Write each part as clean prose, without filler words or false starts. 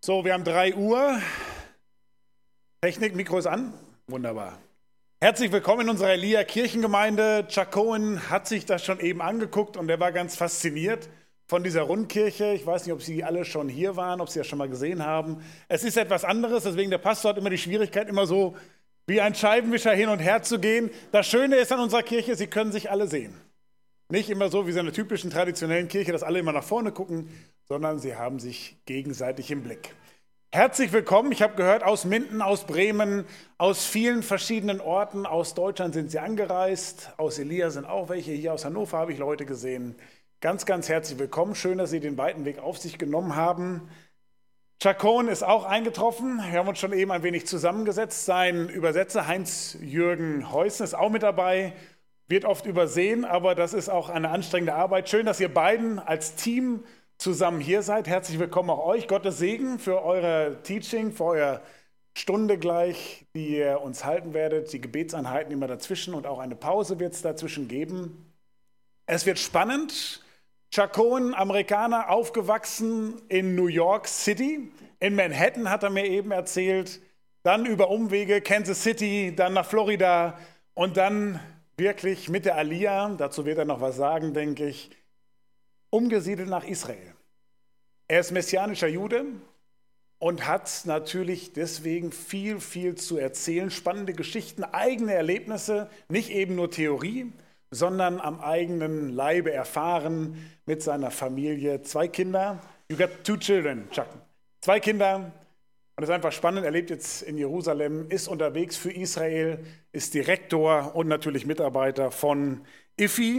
So, wir haben 3 Uhr. Technik, Mikro ist an. Wunderbar. Herzlich willkommen in unserer Elia Kirchengemeinde. Chuck Cohen hat sich das schon eben angeguckt und er war ganz fasziniert von dieser Rundkirche. Ich weiß nicht, ob Sie alle schon hier waren, ob Sie das schon mal gesehen haben. Es ist etwas anderes, deswegen der Pastor hat immer die Schwierigkeit, immer so wie ein Scheibenwischer hin und her zu gehen. Das Schöne ist an unserer Kirche, Sie können sich alle sehen. Nicht immer so wie so einer typischen traditionellen Kirche, dass alle immer nach vorne gucken, sondern sie haben sich gegenseitig im Blick. Herzlich willkommen, ich habe gehört, aus Minden, aus Bremen, aus vielen verschiedenen Orten, aus Deutschland sind Sie angereist, aus Elia sind auch welche, hier aus Hannover habe ich Leute gesehen. Ganz, ganz herzlich willkommen, schön, dass Sie den weiten Weg auf sich genommen haben. Chuck Cohen ist auch eingetroffen, wir haben uns schon eben ein wenig zusammengesetzt. Sein Übersetzer Heinz-Jürgen Heusen ist auch mit dabei. Wird oft übersehen, aber das ist auch eine anstrengende Arbeit. Schön, dass ihr beiden als Team zusammen hier seid. Herzlich willkommen auch euch. Gottes Segen für euer Teaching, für eure Stunde gleich, die ihr uns halten werdet. Die Gebetseinheiten immer dazwischen und auch eine Pause wird es dazwischen geben. Es wird spannend. Chuck Cohen, Amerikaner, aufgewachsen in New York City. In Manhattan hat er mir eben erzählt. Dann über Umwege Kansas City, dann nach Florida und dann wirklich mit der Aliyah, dazu wird er noch was sagen, denke ich, umgesiedelt nach Israel. Er ist messianischer Jude und hat natürlich deswegen viel zu erzählen, spannende Geschichten, eigene Erlebnisse, nicht eben nur Theorie, sondern am eigenen Leibe erfahren mit seiner Familie. 2 Kinder, you got 2 children, Chuck. 2 Kinder. Und es ist einfach spannend, er lebt jetzt in Jerusalem, ist unterwegs für Israel, ist Direktor und natürlich Mitarbeiter von IFI,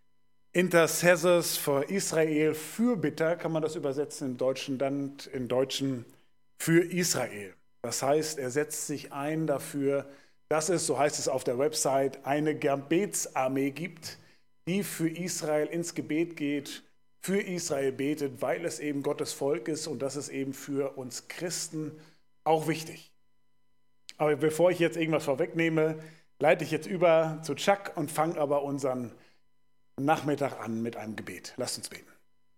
Intercessors for Israel, Fürbitter, kann man das übersetzen im Deutschen, dann im Deutschen für Israel. Das heißt, er setzt sich ein dafür, dass es, so heißt es auf der Website, eine Gebetsarmee gibt, die für Israel ins Gebet geht, für Israel betet, weil es eben Gottes Volk ist und das ist eben für uns Christen auch wichtig. Aber bevor ich jetzt irgendwas vorwegnehme, leite ich jetzt über zu Chuck und fange aber unseren Nachmittag an mit einem Gebet. Lasst uns beten.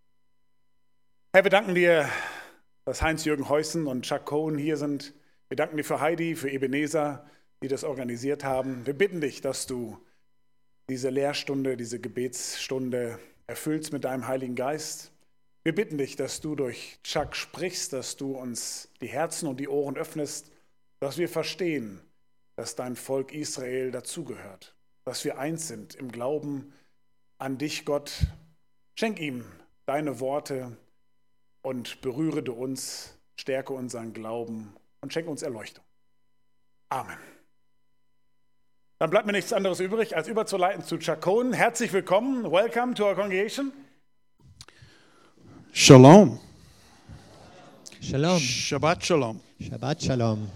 Herr, wir danken dir, dass Heinz-Jürgen Heusen und Chuck Cohen hier sind. Wir danken dir für Heidi, für Ebenezer, die das organisiert haben. Wir bitten dich, dass du diese Lehrstunde, diese Gebetsstunde erfüllst mit deinem Heiligen Geist. Wir bitten dich, dass du durch Chuck sprichst, dass du uns die Herzen und die Ohren öffnest, dass wir verstehen, dass dein Volk Israel dazugehört, dass wir eins sind im Glauben an dich, Gott. Schenk ihm deine Worte und berühre du uns, stärke unseren Glauben und schenke uns Erleuchtung. Amen. Dann bleibt mir nichts anderes übrig, als überzuleiten zu Chuck Cohen. Herzlich willkommen. Welcome to our congregation. Shalom. Shalom. Shabbat shalom. Shabbat Shalom.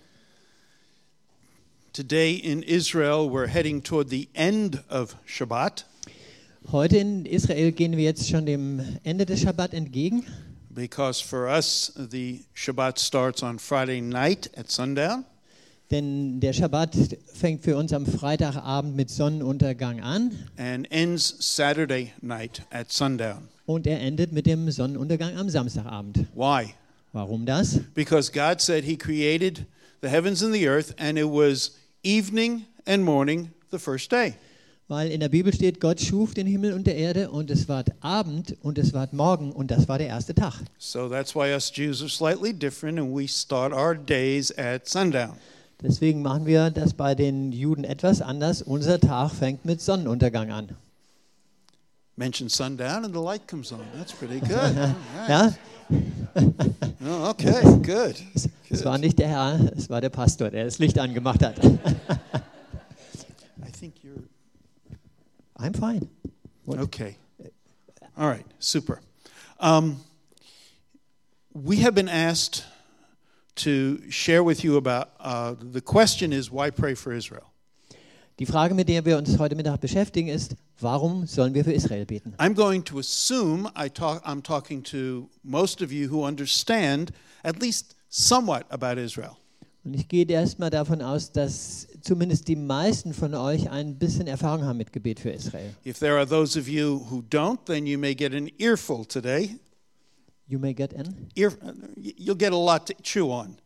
Today in Israel, we're heading toward the end of Shabbat Heute in Israel gehen wir jetzt schon dem Ende des Schabbat entgegen, because for us, the Shabbat starts on Friday night at sundown. denn der Schabbat fängt für uns am Freitagabend mit Sonnenuntergang an And ends Saturday night at sundown. und er endet mit dem Sonnenuntergang am Samstagabend. Why? Warum das? Because God said He created the heavens and the earth, and it was evening and morning the first day. Weil in der Bibel steht, Gott schuf den Himmel und die Erde und es war Abend und es war Morgen und das war der erste Tag. So that's why us Jews are slightly different, and we start our days at sundown. Deswegen machen wir das bei den Juden etwas anders. Unser Tag fängt mit Sonnenuntergang an. Mention sundown and the light comes on. That's pretty good. All right. Ja? Oh, okay, good. Es war nicht der Herr, es war der Pastor, der das Licht angemacht hat. I think you're I'm fine. What? okay. All right, super. We have been asked to share with you about the question is why pray for Israel? Die Frage, mit der wir uns heute Mittag beschäftigen, ist, warum sollen wir für Israel beten? I'm going to assume I'm talking to most of you who understand at least somewhat about Israel. Und ich gehe erstmal davon aus, dass zumindest die meisten von euch ein bisschen Erfahrung haben mit Gebet für Israel. If there are those of you who don't, then you may get an earful today. You may get an. You'll get a lot to chew on.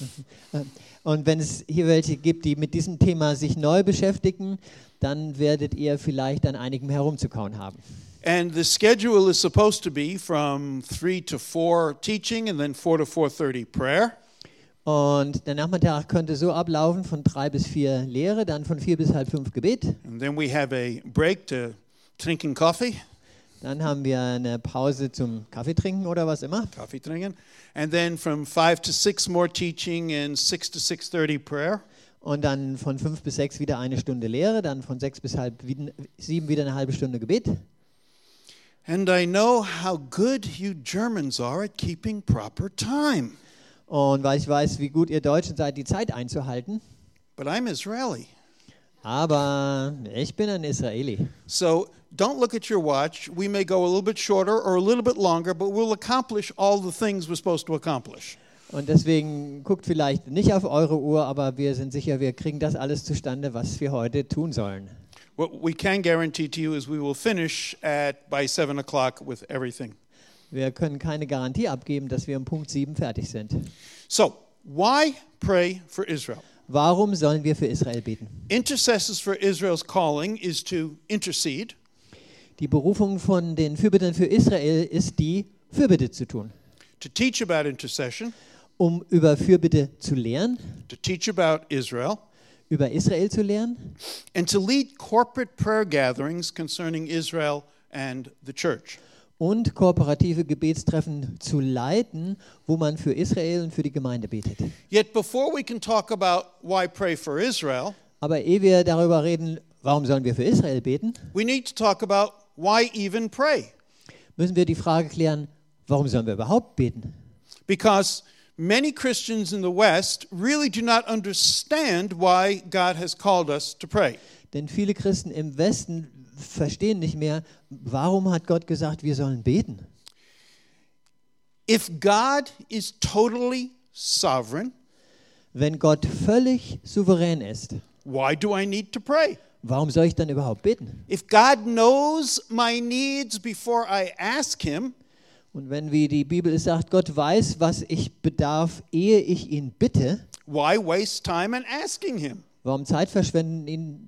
Und wenn es hier welche gibt, die mit diesem Thema sich neu beschäftigen, dann werdet ihr vielleicht an einigem herumzukauen haben. And the schedule is supposed to be from 3 to 4 teaching and then 4 to 4:30 prayer. Und der Nachmittag könnte so ablaufen, von 3 bis 4 Lehre, dann von 4 bis halb 5 Gebet. And then we have a break to drinking coffee. Dann haben wir eine Pause zum Kaffee trinken oder was immer. Coffee drinking. And then from 5 to 6 more teaching and 6 to 6:30 prayer. Und dann von 5 bis 6 wieder eine Stunde Lehre, dann von 6 bis halb 7 wieder eine halbe Stunde Gebet. And I know how good you Germans are at keeping proper time. Und weil ich weiß, wie gut ihr Deutschen seid, die Zeit einzuhalten. But I'm Israeli. Aber ich bin ein Israeli. So don't look at your watch. We may go a little bit shorter or a little bit longer, but we'll accomplish all the things we're supposed to accomplish. Und deswegen guckt vielleicht nicht auf eure Uhr, aber wir sind sicher, wir kriegen das alles zustande, was wir heute tun sollen. What we can guarantee to you is we will finish by 7 o'clock with everything. Wir können keine Garantie abgeben, dass wir um Punkt 7 fertig sind. So, why pray for Israel? Warum sollen wir für Israel beten? Intercessors for Israel's calling is to intercede. Die Berufung von den Fürbittern für Israel ist, die Fürbitte zu tun. To teach about intercession. Um über Fürbitte zu lehren. To teach about Israel. Über Israel zu lehren. And to lead corporate prayer gatherings concerning Israel and the church. Und kooperative Gebetstreffen zu leiten, wo man für Israel und für die Gemeinde betet. Yet before we can talk about why pray for Israel, aber ehe wir darüber reden, warum sollen wir für Israel beten, we need to talk about why even pray. Müssen wir die Frage klären, warum sollen wir überhaupt beten? Because many Christians in the West really do not understand why God has called us to pray. Denn viele Christen im Westen verstehen nicht mehr, warum hat Gott gesagt, wir sollen beten? If God is totally sovereign, wenn Gott völlig souverän ist, why do I need to pray? Warum soll ich dann überhaupt beten? If God knows my needs before I ask him, und wenn, wie die Bibel es sagt, Gott weiß, was ich bedarf, ehe ich ihn bitte, why waste time in asking him? Warum Zeit verschwenden, ihn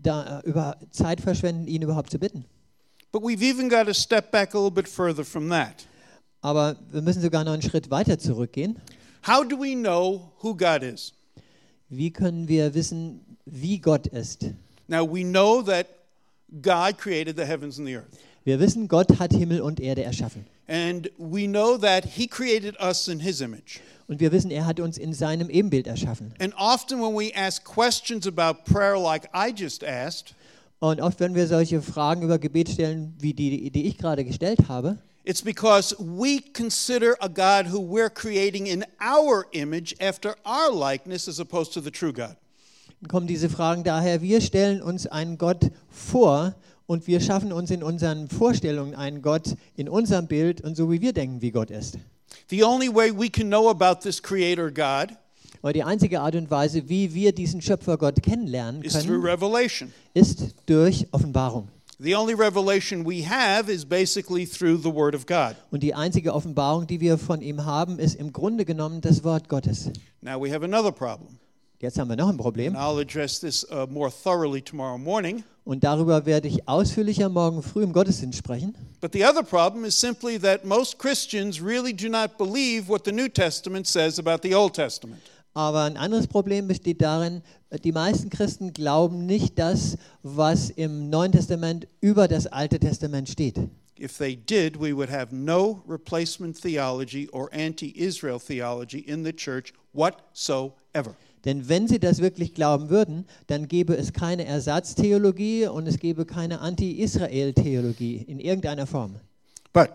überhaupt zu bitten? But we've even got to step back a little bit further from that. Aber wir müssen sogar noch einen Schritt weiter zurückgehen. How do we know who God is? Wie können wir wissen, wie Gott ist? Now we know that God created the heavens and the earth. Wir wissen, Gott hat Himmel und Erde erschaffen. And we know that he created us in his image. Und wir wissen, er hat uns in seinem Ebenbild erschaffen. And often when we ask questions about prayer like I just asked, und oft wenn wir solche Fragen über Gebet stellen, wie die ich gerade gestellt habe, it's because we consider a God who we're creating in our image after our likeness as opposed to the true God. Dann kommen diese Fragen daher, wir stellen uns einen Gott vor und wir schaffen uns in unseren Vorstellungen einen Gott in unserem Bild und so wie wir denken, wie Gott ist. The only way we can know about this creator God aber die einzige Art und Weise, wie wir diesen Schöpfer Gott kennenlernen is through können, revelation. ist durch Offenbarung. The only revelation we have is basically through the Word of God. Und die einzige Offenbarung, die wir von ihm haben, ist im Grunde genommen das Wort Gottes. Now we have another problem. Jetzt haben wir noch ein Problem. And I'll address this more thoroughly tomorrow morning. Und darüber werde ich ausführlicher morgen früh im Gottesdienst sprechen. But the other problem is simply that most Christians really do not believe what the New Testament says about the Old Testament. Aber ein anderes Problem besteht darin, die meisten Christen glauben nicht das, was im Neuen Testament über das Alte Testament steht. If they did, we would have no replacement theology or anti-Israel theology in the church whatsoever. Denn wenn sie das wirklich glauben würden, dann gäbe es keine Ersatztheologie und es gäbe keine Anti-Israel-Theologie in irgendeiner Form. But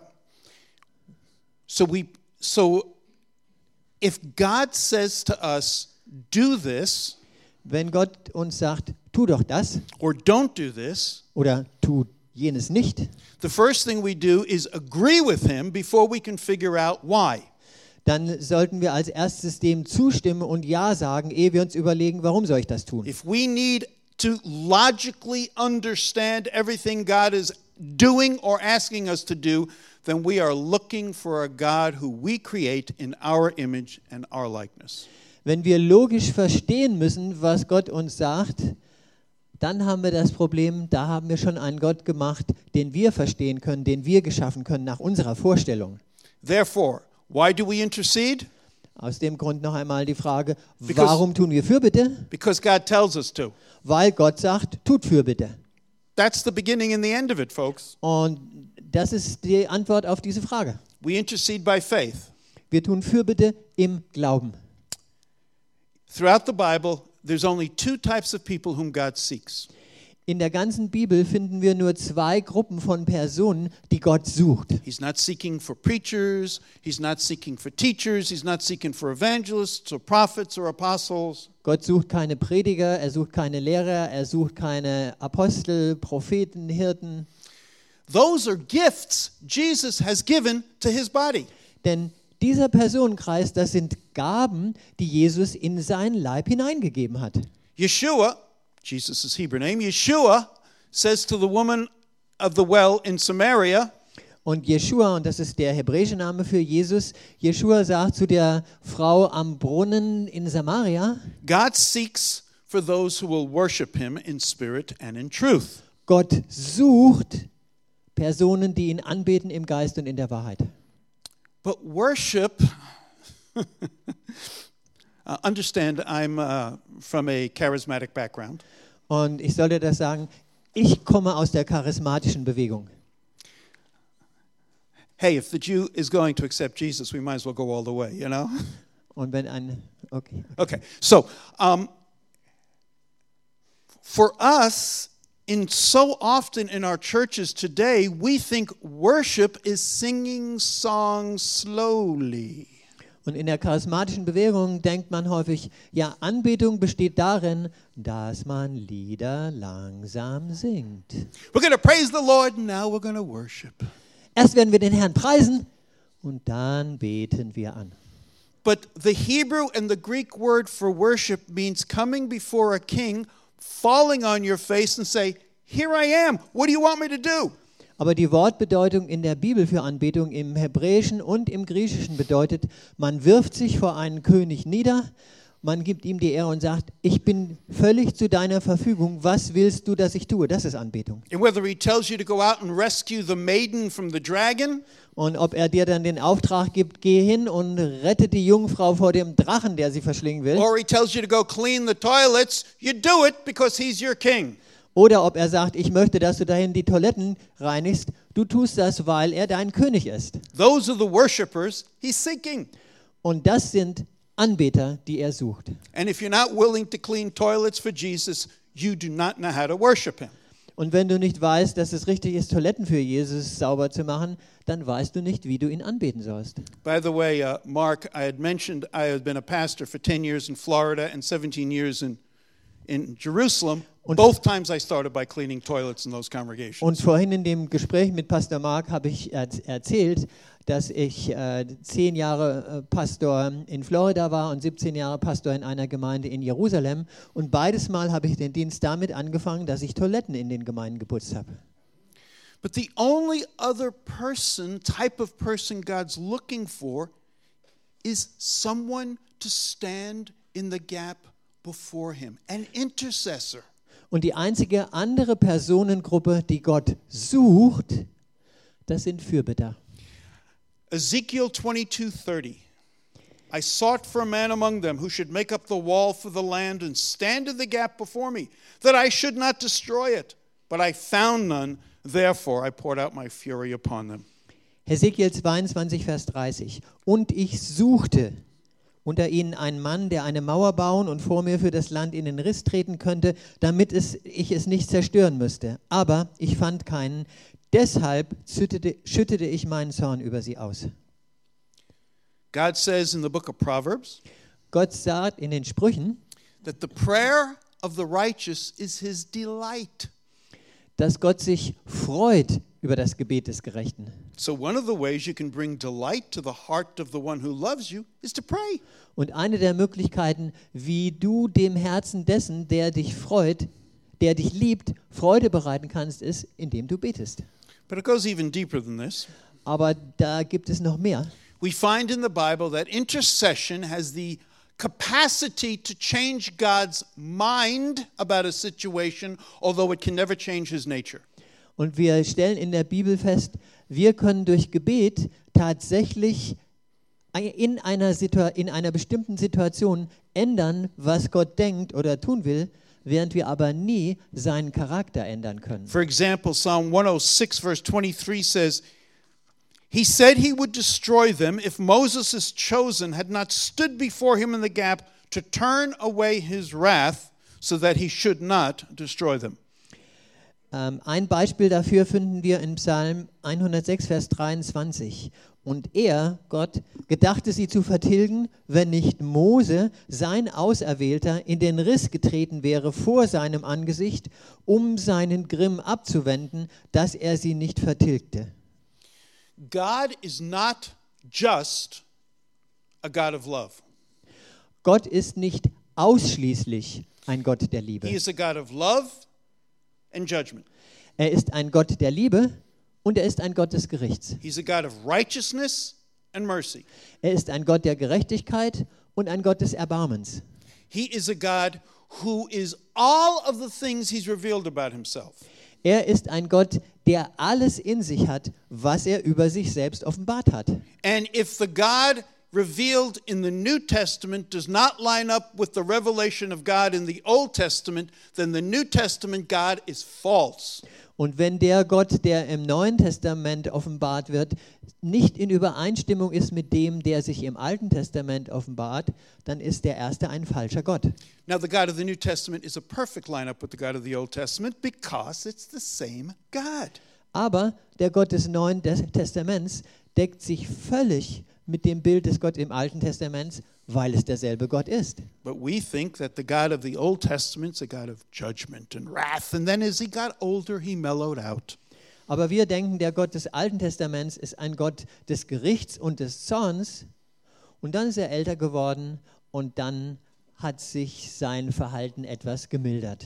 so if God says to us, do this, wenn Gott uns sagt, tu doch das, or don't do this, oder tu jenes nicht, the first thing we do is agree with him before we can figure out why. Dann sollten wir als erstes dem zustimmen und Ja sagen, ehe wir uns überlegen, warum soll ich das tun. If we need to logically understand everything God has doing or asking us to do, then we are looking for a God who we create in our image and our likeness. Wenn wir logisch verstehen müssen, was Gott uns sagt, dann haben wir das Problem, da haben wir schon einen Gott gemacht, den wir verstehen können, den wir geschaffen können nach unserer Vorstellung. Therefore, why do we intercede? Aus dem Grund noch einmal die Frage, warum tun wir Fürbitte? Because God tells us to. Weil Gott sagt, tut Fürbitte. That's the beginning and the end of it, folks. Und das ist die Antwort auf diese Frage. We intercede by faith. Wir tun Fürbitte im Glauben. Throughout the Bible, there's only two types of people whom God seeks. In der ganzen Bibel finden wir nur zwei Gruppen von Personen, die Gott sucht. He's not seeking for preachers, he's not seeking for teachers, he's not seeking for evangelists or prophets or apostles. Gott sucht keine Prediger, er sucht keine Lehrer, er sucht keine Apostel, Propheten, Hirten. Those are gifts Jesus has given to his body. Denn dieser Personenkreis, das sind Gaben, die Jesus in seinen Leib hineingegeben hat. Yeshua, Jesus' Hebrew name, Yeshua says to the woman of the well in Samaria, Und Jeschua, und das ist der hebräische Name für Jesus, Jeschua sagt zu der Frau am Brunnen in Samaria, God seeks for those who will worship him in spirit and in truth. Gott sucht Personen, die ihn anbeten im Geist und in der Wahrheit. But worship, understand, I'm from a charismatic background. Und ich sollte das sagen, ich komme aus der charismatischen Bewegung. Hey, if the Jew is going to accept Jesus, we might as well go all the way, you know? Und wenn ein, okay. Okay, so for us, so often in our churches today, we think worship is singing songs slowly. Und in der charismatischen Bewegung denkt man häufig, ja, Anbetung besteht darin, dass man Lieder langsam singt. We're going to praise the Lord, now we're going to worship. Erst werden wir den Herrn preisen und dann beten wir an. But the Hebrew and the Greek word for worship means coming before a king, falling on your face and say, "Here I am. What do you want me to do?" Aber die Wortbedeutung in der Bibel für Anbetung im Hebräischen und im Griechischen bedeutet, man wirft sich vor einen König nieder, man gibt ihm die Ehre und sagt, ich bin völlig zu deiner Verfügung, was willst du, dass ich tue? Das ist Anbetung. And whether he tells you to go out and rescue the maiden from the dragon, Und ob er dir dann den Auftrag gibt, geh hin und rette die Jungfrau vor dem Drachen, der sie verschlingen will. or he tells you to go clean the toilets, you do it because he's your king. Oder ob er sagt, ich möchte, dass du dahin die Toiletten reinigst. Du tust das, weil er dein König ist. Those are the worshipers he's seeking. Und das sind Anbeter, die er sucht. And if you're not willing to clean toilets for Jesus, you do not know how to worship him. Und wenn du nicht weißt, dass es richtig ist, Toiletten für Jesus sauber zu machen, dann weißt du nicht, wie du ihn anbeten sollst. By the way, Mark, I had mentioned I had been a pastor for 10 years in Florida and 17 years in Jerusalem. Both times I started by cleaning toilets in those congregations. Und vorhin in dem Gespräch mit Pastor Mark habe ich erzählt, dass ich 10 Jahre Pastor in Florida war und 17 Jahre Pastor in einer Gemeinde in Jerusalem. Und beides Mal habe ich den Dienst damit angefangen, dass ich Toiletten in den Gemeinden geputzt habe. But the only other type of person God's looking for is someone to stand in the gap before him, an intercessor. Und die einzige andere Personengruppe, die Gott sucht, das sind Fürbitter. Ezekiel 22:30. I sought for a man among them who should make up the wall for the land and stand in the gap before me, that I should not destroy it. But I found none, therefore I poured out my fury upon them. Hesekiel 22, Vers 30. Und ich suchte unter ihnen einen Mann, der eine Mauer bauen und vor mir für das Land in den Riss treten könnte, damit ich es nicht zerstören müsste. Aber ich fand keinen. Deshalb schüttete ich meinen Zorn über sie aus. God says in the book of Proverbs, Gott sagt in den Sprüchen, that the prayer of the righteous is his delight. Dass Gott sich freut über das Gebet des Gerechten. So one of the ways you can bring delight to the heart of the one who loves you is to pray. Und eine der Möglichkeiten, wie du dem Herzen dessen, der dich freut, der dich liebt, Freude bereiten kannst, ist, indem du betest. But it goes even deeper than this. Aber da gibt es noch mehr. We find in the Bible that intercession has the capacity to change God's mind about a situation, although it can never change his nature. Und wir stellen in der Bibel fest, wir können durch Gebet tatsächlich in einer bestimmten Situation ändern, was Gott denkt oder tun will, während wir aber nie seinen Charakter ändern können. For example, Psalm 106 verse 23 says, He said he would destroy them if Moses' chosen had not stood before him in the gap to turn away his wrath so that he should not destroy them. Ein Beispiel dafür finden wir in Psalm 106, Vers 23. Und er, Gott, gedachte sie zu vertilgen, wenn nicht Mose, sein Auserwählter, in den Riss getreten wäre vor seinem Angesicht, um seinen Grimm abzuwenden, dass er sie nicht vertilgte. God is not just a God of love. Gott ist nicht ausschließlich ein Gott der Liebe. He is a God of love and judgment. Er ist ein Gott der Liebe und er ist ein Gott des Gerichts. He's a God of righteousness and mercy. Er ist ein Gott der Gerechtigkeit und ein Gott des Erbarmens. He is a God who is all of the things he's revealed about himself. Er ist ein Gott, der alles in sich hat, was er über sich selbst offenbart hat. And if the God revealed in the New Testament does not line up with the revelation of God in the Old Testament, then the New Testament God is false. Und wenn der Gott, der im Neuen Testament offenbart wird, nicht in Übereinstimmung ist mit dem, der sich im Alten Testament offenbart, dann ist der erste ein falscher Gott. Now the God of the New Testament is a perfect lineup with the God of the Old Testament because it's the same God. Aber der Gott des Neuen Testaments deckt sich völlig mit dem Bild des Gott im Alten Testaments, weil es derselbe Gott ist. But we think that the God of the Old Testament is a God of judgment and wrath, and then as he got older, he mellowed out. Aber wir denken, der Gott des Alten Testaments ist ein Gott des Gerichts und des Zorns. Und dann ist er älter geworden und dann hat sich sein Verhalten etwas gemildert.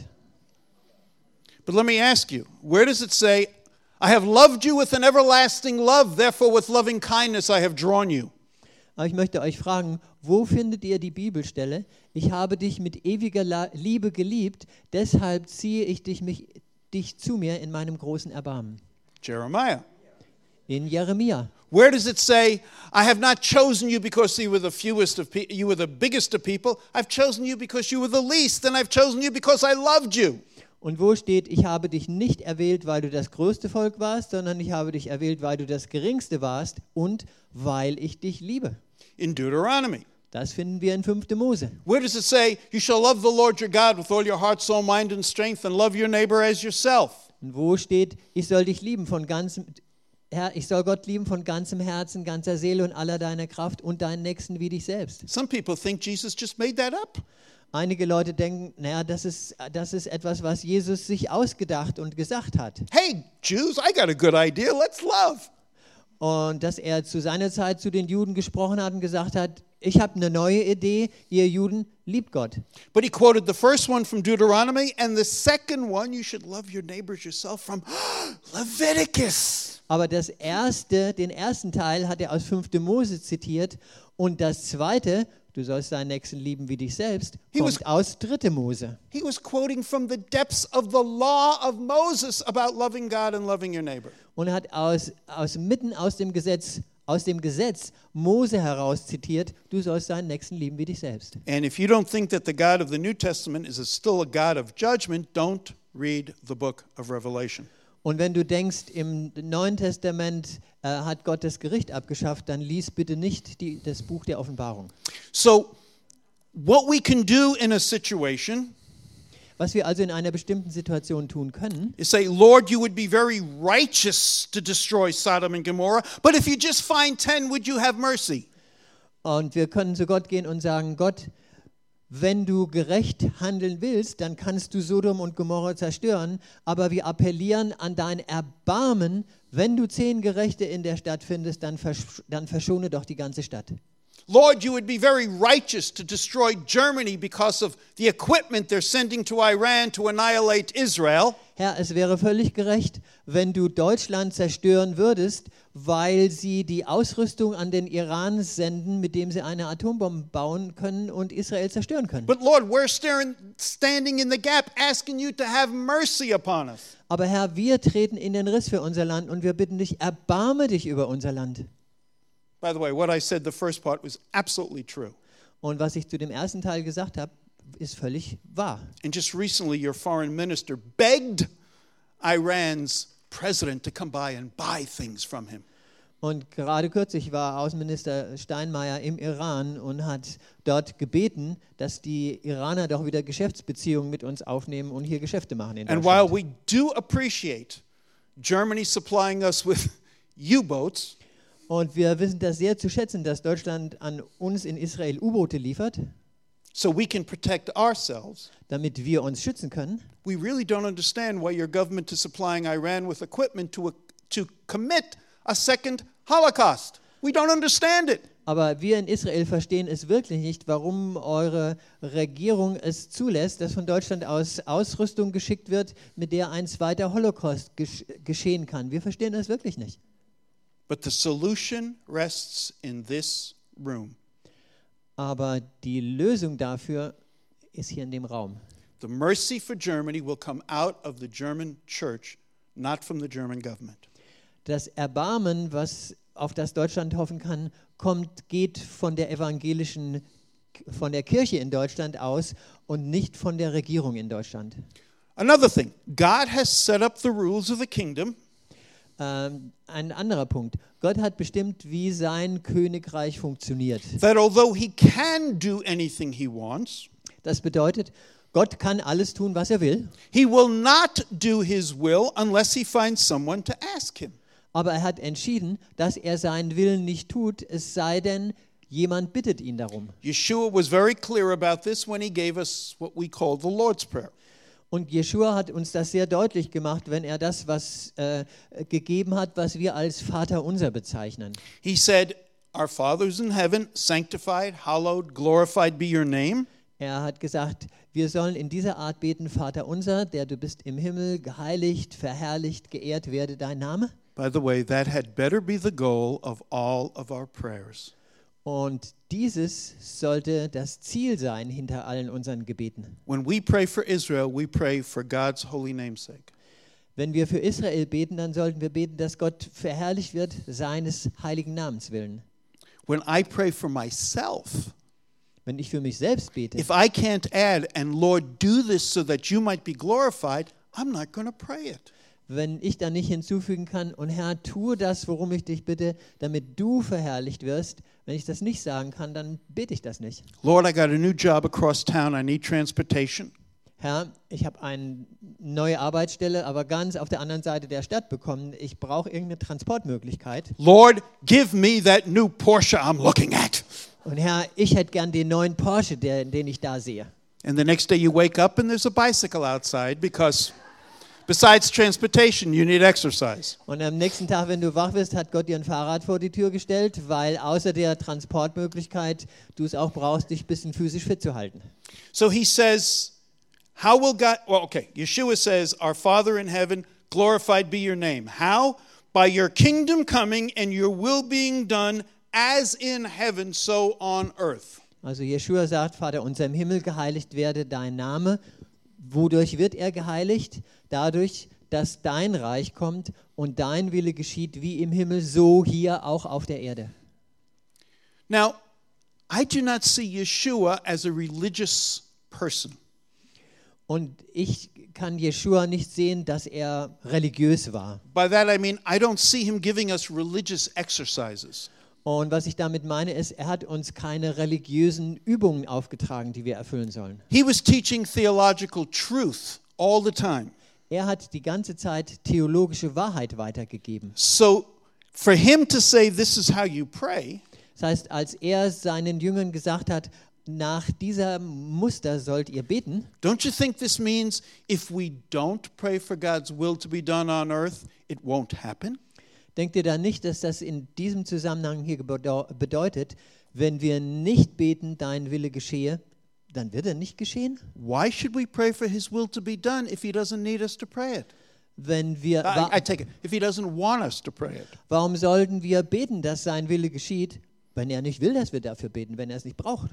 But let me ask you, where does it say, I have loved you with an everlasting love, therefore with loving kindness I have drawn you? Aber ich möchte euch fragen, wo findet ihr die Bibelstelle? Ich habe dich mit ewiger Liebe geliebt, deshalb ziehe ich dich zu mir in meinem großen Erbarmen. Jeremiah. In Jeremia. Where does it say, I have not chosen you because you were the biggest of people. I've chosen you because you were the least, and I've chosen you because I loved you. Und wo steht, ich habe dich nicht erwählt, weil du das größte Volk warst, sondern ich habe dich erwählt, weil du das geringste warst und weil ich dich liebe. In Deuteronomy. Das finden wir in 5. Mose. Where does it say, you shall love the Lord your God with all your heart, soul, mind and strength, and love your neighbor as yourself? Und wo steht, ich soll dich lieben ich soll Gott lieben von ganzem Herzen, ganzer Seele und aller deiner Kraft und deinen Nächsten wie dich selbst. Some people think Jesus just made that up. Einige Leute denken, naja, das ist etwas, was Jesus sich ausgedacht und gesagt hat. Hey, Jews, I got a good idea. Let's love. Und dass er zu seiner Zeit zu den Juden gesprochen hat und gesagt hat, ich habe eine neue Idee, ihr Juden, liebt Gott. But he quoted the first one from Deuteronomy and the second one, you should love your neighbors yourself, from Leviticus. Aber den ersten Teil hat er aus 5. Mose zitiert und das zweite, du sollst deinen Nächsten lieben wie dich selbst, kommt aus 3. Mose. He was quoting from the depths of the law of Moses about loving God and loving your neighbor. Und er hat mitten aus dem Gesetz Mose heraus zitiert, du sollst deinen Nächsten lieben wie dich selbst. And if you don't think that the God of the New Testament is still a God of judgment, don't read the book of Revelation. Und wenn du denkst, im Neuen Testament hat Gott das Gericht abgeschafft, dann lies bitte nicht das Buch der Offenbarung. So, what we can do in a situation Was wir also in einer bestimmten Situation tun können, is say, Lord, you would be very righteous to destroy Sodom and Gomorrah, but if you just find 10, would you have mercy? und wir können zu Gott gehen und sagen, Gott, wenn du gerecht handeln willst, dann kannst du Sodom und Gomorra zerstören, aber wir appellieren an dein Erbarmen, wenn du 10 Gerechte in der Stadt findest, dann verschone doch die ganze Stadt. Lord, you would be very righteous to destroy Germany because of the equipment they're sending to Iran to annihilate Israel. Herr, es wäre völlig gerecht, wenn du Deutschland zerstören würdest, weil sie die Ausrüstung an den Iran senden, mit dem sie eine Atombombe bauen können und Israel zerstören können. But Lord, we're standing in the gap asking you to have mercy upon us. Aber Herr, wir treten in den Riss für unser Land und wir bitten dich, erbarme dich über unser Land. By the way, what I said the first part was absolutely true. Und was ich zu dem ersten Teil gesagt habe, ist völlig wahr. And just recently, your foreign minister begged Iran's president to come by and buy things from him. Und gerade kürzlich war Außenminister Steinmeier im Iran und hat dort gebeten, dass die Iraner doch wieder Geschäftsbeziehungen mit uns aufnehmen und hier Geschäfte machen in And while Deutschland. we do appreciate Germany supplying us with U-boats, Und wir wissen das sehr zu schätzen, dass Deutschland an uns in Israel U-Boote liefert, so we can protect ourselves, damit wir uns schützen können. we really don't understand why your government is supplying Iran with equipment to commit a second Holocaust. We don't understand it. Aber wir in Israel verstehen es wirklich nicht, warum eure Regierung es zulässt, dass von Deutschland aus Ausrüstung geschickt wird, mit der ein zweiter Holocaust geschehen kann. Wir verstehen das wirklich nicht. But the solution rests in this room. Aber die Lösung dafür ist hier in dem Raum. The mercy for Germany will come out of the German church, not from the German government. Das Erbarmen, auf das Deutschland hoffen kann, geht von der von der Kirche in Deutschland aus und nicht von der Regierung in Deutschland. Another thing, God has set up the rules of the kingdom. Ein anderer Punkt. Gott hat bestimmt, wie sein Königreich funktioniert. That although he can do anything he wants, Das bedeutet, Gott kann alles tun, was er will, he will not do his will unless he finds someone to ask him. aber er hat entschieden, dass er seinen Willen nicht tut, es sei denn, jemand bittet ihn darum. Yeshua was very clear about this when he gave us what we call the Lord's Prayer. Und Jeschua hat uns das sehr deutlich gemacht, wenn er das gegeben hat, was wir als Vaterunser bezeichnen. He said, "Our Father who's in heaven, sanctified, hallowed, glorified be your name." Er hat gesagt, wir sollen in dieser Art beten, Vaterunser, der du bist im Himmel, geheiligt, verherrlicht, geehrt werde dein Name. By the way, that had better be the goal of all of our prayers. Und dieses sollte das Ziel sein hinter allen unseren Gebeten. When we pray for Israel, we pray for God's holy name's sake. Wenn wir für Israel beten, dann sollten wir beten, dass Gott verherrlicht wird, seines heiligen Namens willen. When I pray for myself, Wenn ich für mich selbst bete, if I can't add, and Lord, do this so that you might be glorified, I'm not going to pray it. wenn ich dann nicht hinzufügen kann, und Herr, tue das, worum ich dich bitte, damit du verherrlicht wirst, wenn ich das nicht sagen kann, dann bete ich das nicht. Lord, I got a new job across town. I need transportation. Herr, ich habe eine neue Arbeitsstelle, aber ganz auf der anderen Seite der Stadt bekommen. Ich brauche irgendeine Transportmöglichkeit. Lord, give me that new Porsche I'm looking at. Und Herr, ich hätte gern den neuen Porsche, den ich da sehe. And the next day you wake up and there's a bicycle outside because besides transportation, you need exercise. Und am nächsten Tag, wenn du wach wirst, hat Gott dir ein Fahrrad vor die Tür gestellt, weil außer der Transportmöglichkeit du es auch brauchst, dich ein bisschen physisch fit zu halten. So he says, how will God, well, okay, Yeshua says, our Father in heaven, glorified be your name. How? By your kingdom coming and your will being done as in heaven, so on earth. Also Jeschua sagt, Vater unser im Himmel, geheiligt werde dein Name. Wodurch wird er geheiligt? Dadurch, dass dein Reich kommt und dein Wille geschieht, wie im Himmel, so hier auch auf der Erde. Now, I do not see Yeshua as a religious person. Und ich kann Jeschua nicht sehen, dass er religiös war. By that I mean I don't see him giving us religious exercises. Und was ich damit meine, ist, er hat uns keine religiösen Übungen aufgetragen, die wir erfüllen sollen. He was teaching theological truth all the time. Er hat die ganze Zeit theologische Wahrheit weitergegeben. So for him to say this is how you pray, Das heißt, als er seinen Jüngern gesagt hat, nach diesem Muster sollt ihr beten, don't you think this means if we don't pray for God's will to be done on earth, it won't happen? denkt ihr da nicht, dass das in diesem Zusammenhang hier bedeutet, wenn wir nicht beten, dein Wille geschehe, dann wird er nicht geschehen. Why should we pray for his will to be done if he doesn't need us to pray it? Wenn wir, I take it, if he doesn't want us to pray it. warum sollten wir beten, dass sein Wille geschieht, wenn er nicht will, dass wir dafür beten, wenn er es nicht braucht?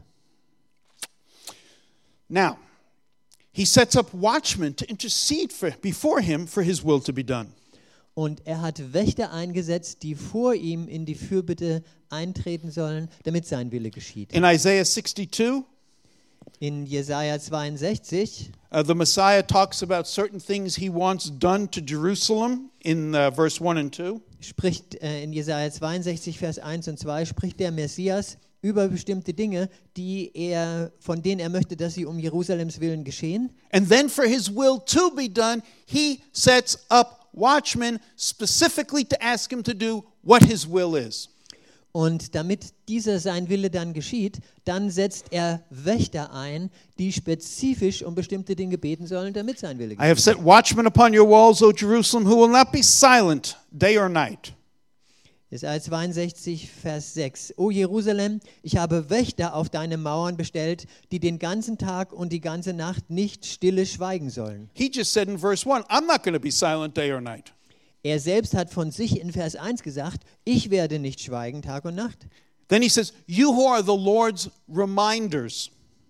Now, he sets up watchmen to intercede before him for his will to be done. Und er hat Wächter eingesetzt, die vor ihm in die Fürbitte eintreten sollen, damit sein Wille geschieht. In Isaiah 62, In Jesaja 62 the Messiah talks about certain things he wants done to Jerusalem in verse 1 and 2. spricht in Jesaja 62, Vers 1 und 2, spricht der Messias über bestimmte Dinge, von denen er möchte, dass sie um Jerusalems Willen geschehen. And then for his will to be done, he sets up watchmen specifically to ask him to do what his will is. Und damit dieser sein Wille dann geschieht, dann setzt er Wächter ein, die spezifisch um bestimmte Dinge beten sollen, damit sein Wille I have geschieht. set watchmen upon your walls, O Jerusalem, who will not be silent day or night. Jesaja 62, Vers 6. O Jerusalem, ich habe Wächter auf deine Mauern bestellt, die den ganzen Tag und die ganze Nacht nicht stille schweigen sollen. He just said in verse 1, I'm not going to be silent day or night. Er selbst hat von sich in Vers 1 gesagt, ich werde nicht schweigen Tag und Nacht. Then he says, you who are the Lord's reminders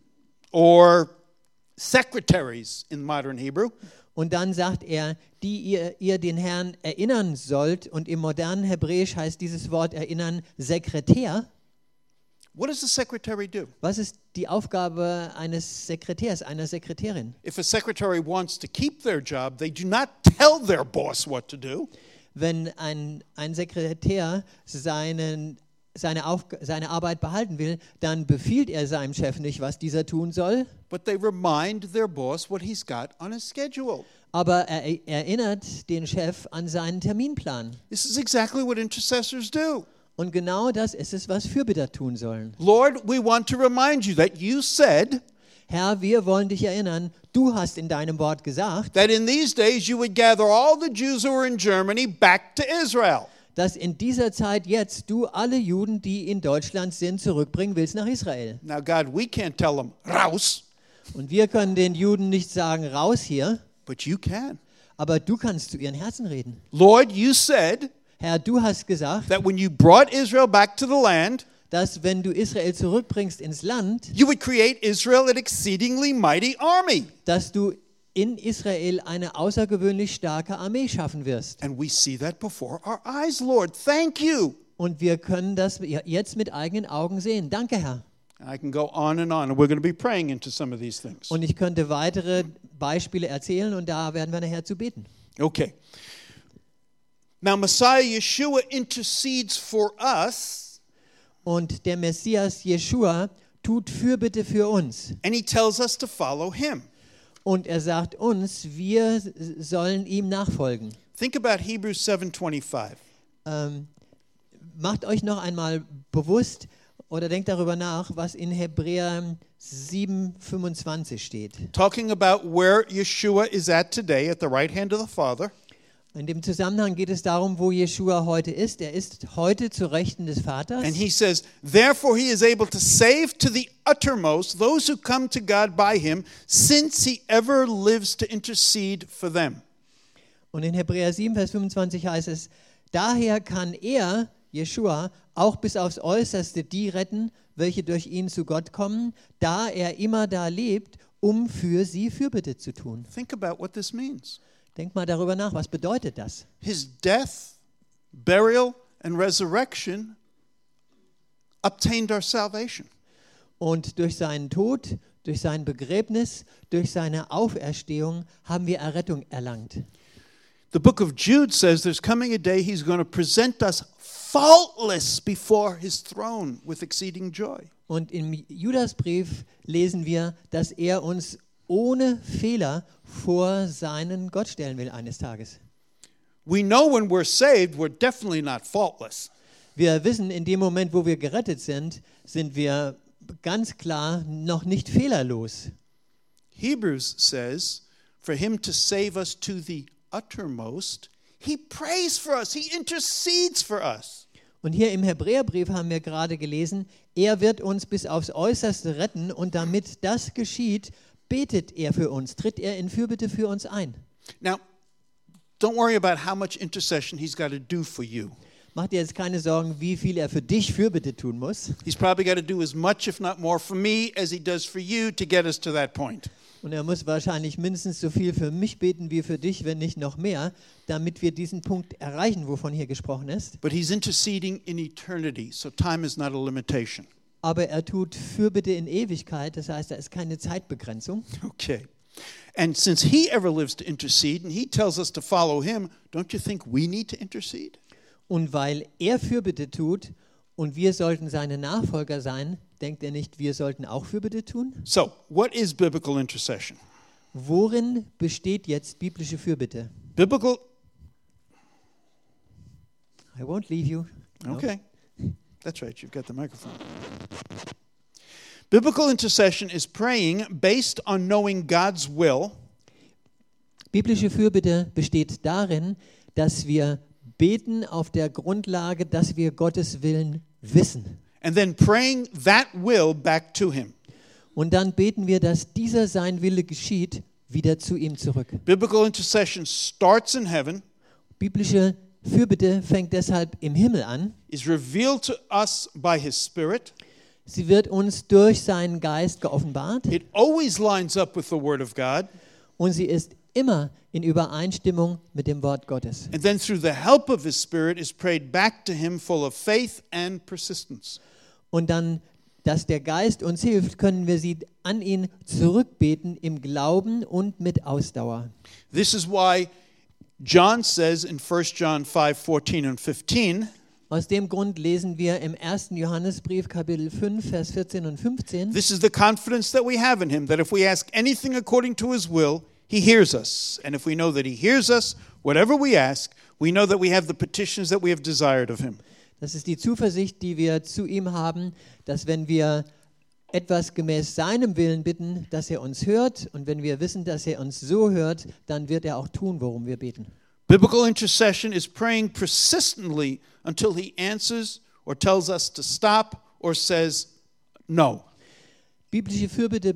or secretaries in modern Hebrew. Und dann sagt er, die ihr den Herrn erinnern sollt, und im modernen Hebräisch heißt dieses Wort erinnern Sekretär. What does the secretary do? Was ist die Aufgabe eines Sekretärs, einer Sekretärin? If a secretary wants to keep their job, they do not tell their boss what to do. Wenn ein Sekretär seine Arbeit behalten will, dann befiehlt er seinem Chef nicht, was dieser tun soll, But they remind their boss what he's got on his schedule. aber er erinnert den Chef an seinen Terminplan. This is exactly what intercessors do. Und genau das ist es, was Fürbitter tun sollen. Lord, we want to remind you that you said Herr, wir wollen dich erinnern, du hast in deinem Wort gesagt, that in these days you would gather all the Jews who were in Germany back to Israel. dass in dieser Zeit jetzt du alle Juden, die in Deutschland sind, zurückbringen willst nach Israel. Now, God, we can't tell them, raus, Und wir können den Juden nicht sagen, raus hier, but you can. aber du kannst zu ihren Herzen reden. Lord, you said Herr, du hast gesagt, that when you brought Israel back to the land, dass wenn du Israel zurückbringst ins Land, you would create Israel an exceedingly mighty army. dass du in Israel eine außergewöhnlich starke Armee schaffen wirst. And we see that before our eyes, Lord. Thank you. Und wir können das jetzt mit eigenen Augen sehen. Danke, Herr. And I can go on, and we're going to be praying into some of these things. Und ich könnte weitere Beispiele erzählen und da werden wir nachher zu beten. Okay. Now, Messiah Yeshua intercedes for us, Und der Messias Jeschua tut Fürbitte für uns. and he tells us to follow him. Und er sagt uns, wir sollen ihm nachfolgen. Think about Hebrews 7:25. Macht euch noch einmal bewusst oder denkt darüber nach, was in Hebräer 7,25 steht. Talking about where Yeshua is at today, at the right hand of the Father. In dem Zusammenhang geht es darum, wo Jeschua heute ist. Er ist heute zu Rechten des Vaters. And he says, therefore he is able to save to the uttermost those who come to God by him, since he ever lives to intercede for them. Und in Hebräer 7, Vers 25 heißt es, daher kann er, Jeschua, auch bis aufs Äußerste die retten, welche durch ihn zu Gott kommen, da er immer da lebt, um für sie Fürbitte zu tun. Think about what this means. Denk mal darüber nach, was bedeutet das? His death, burial, and resurrection obtained our salvation. Und durch seinen Tod, durch sein Begräbnis, durch seine Auferstehung haben wir Errettung erlangt. The book of Jude says there's coming a day he's going to present us faultless before his throne with exceeding joy. Und im Judasbrief lesen wir, dass er uns ohne Fehler vor seinen Gott stellen will eines Tages. We know when we're saved, we're definitely not faultless. Wir wissen, in dem Moment, wo wir gerettet sind, sind wir ganz klar noch nicht fehlerlos. Hebrews says, for him to save us to the uttermost, he prays for us, he intercedes for us. Und hier im Hebräerbrief haben wir gerade gelesen, er wird uns bis aufs Äußerste retten und damit das geschieht, betet er für uns, tritt er in Fürbitte für uns ein. Now, don't worry about how much intercession he's got to do for you. Mach dir jetzt keine Sorgen, wie viel er für dich Fürbitte tun muss. He's probably got to do as much, if not more, for me as he does for you to get us to that point. Und er muss wahrscheinlich mindestens so viel für mich beten wie für dich, wenn nicht noch mehr, damit wir diesen Punkt erreichen, wovon hier gesprochen ist. But he's interceding in eternity, so time is not a limitation. Aber er tut Fürbitte in Ewigkeit, das heißt, da ist keine Zeitbegrenzung. Okay. And since he ever lives to intercede and he tells us to follow him, don't you think we need to intercede? Und weil er Fürbitte tut und wir sollten seine Nachfolger sein, denkt er nicht, wir sollten auch Fürbitte tun? So, what is biblical intercession? Worin besteht jetzt biblische Fürbitte? Biblical, I won't leave you. No. okay. That's right, you've got the microphone. Biblical intercession is praying based on knowing God's will Biblische Fürbitte besteht darin, dass wir beten auf der Grundlage, dass wir Gottes Willen wissen. and then praying that will back to him. Und dann beten wir, dass dieser sein Wille geschieht, wieder zu ihm zurück. Biblical intercession starts in heaven, Biblische Fürbitte fängt deshalb im Himmel an. is revealed to us by his Spirit. Sie wird uns durch seinen Geist geoffenbart It always lines up with the Word of God. und sie ist immer in Übereinstimmung mit dem Wort Gottes. And then through the help of his Spirit is prayed back to him full of faith and persistence. Und dann, dass der Geist uns hilft, können wir sie an ihn zurückbeten im Glauben und mit Ausdauer. This is why John says in 1 John 5:14 and 15, Aus dem Grund lesen wir im 1. Johannesbrief Kapitel 5, Vers 14 und 15. this is the confidence that we have in him, that if we ask anything according to his will, he hears us. And if we know that he hears us, whatever we ask, we know that we have the petitions that we have desired of him. Das ist die Zuversicht, die wir zu ihm haben, dass wenn wir etwas gemäß seinem Willen bitten, dass er uns hört. Und wenn wir wissen, dass er uns so hört, dann wird er auch tun, worum wir beten. Biblical intercession is praying persistently until he answers or tells us to stop or says no. Biblische Fürbitte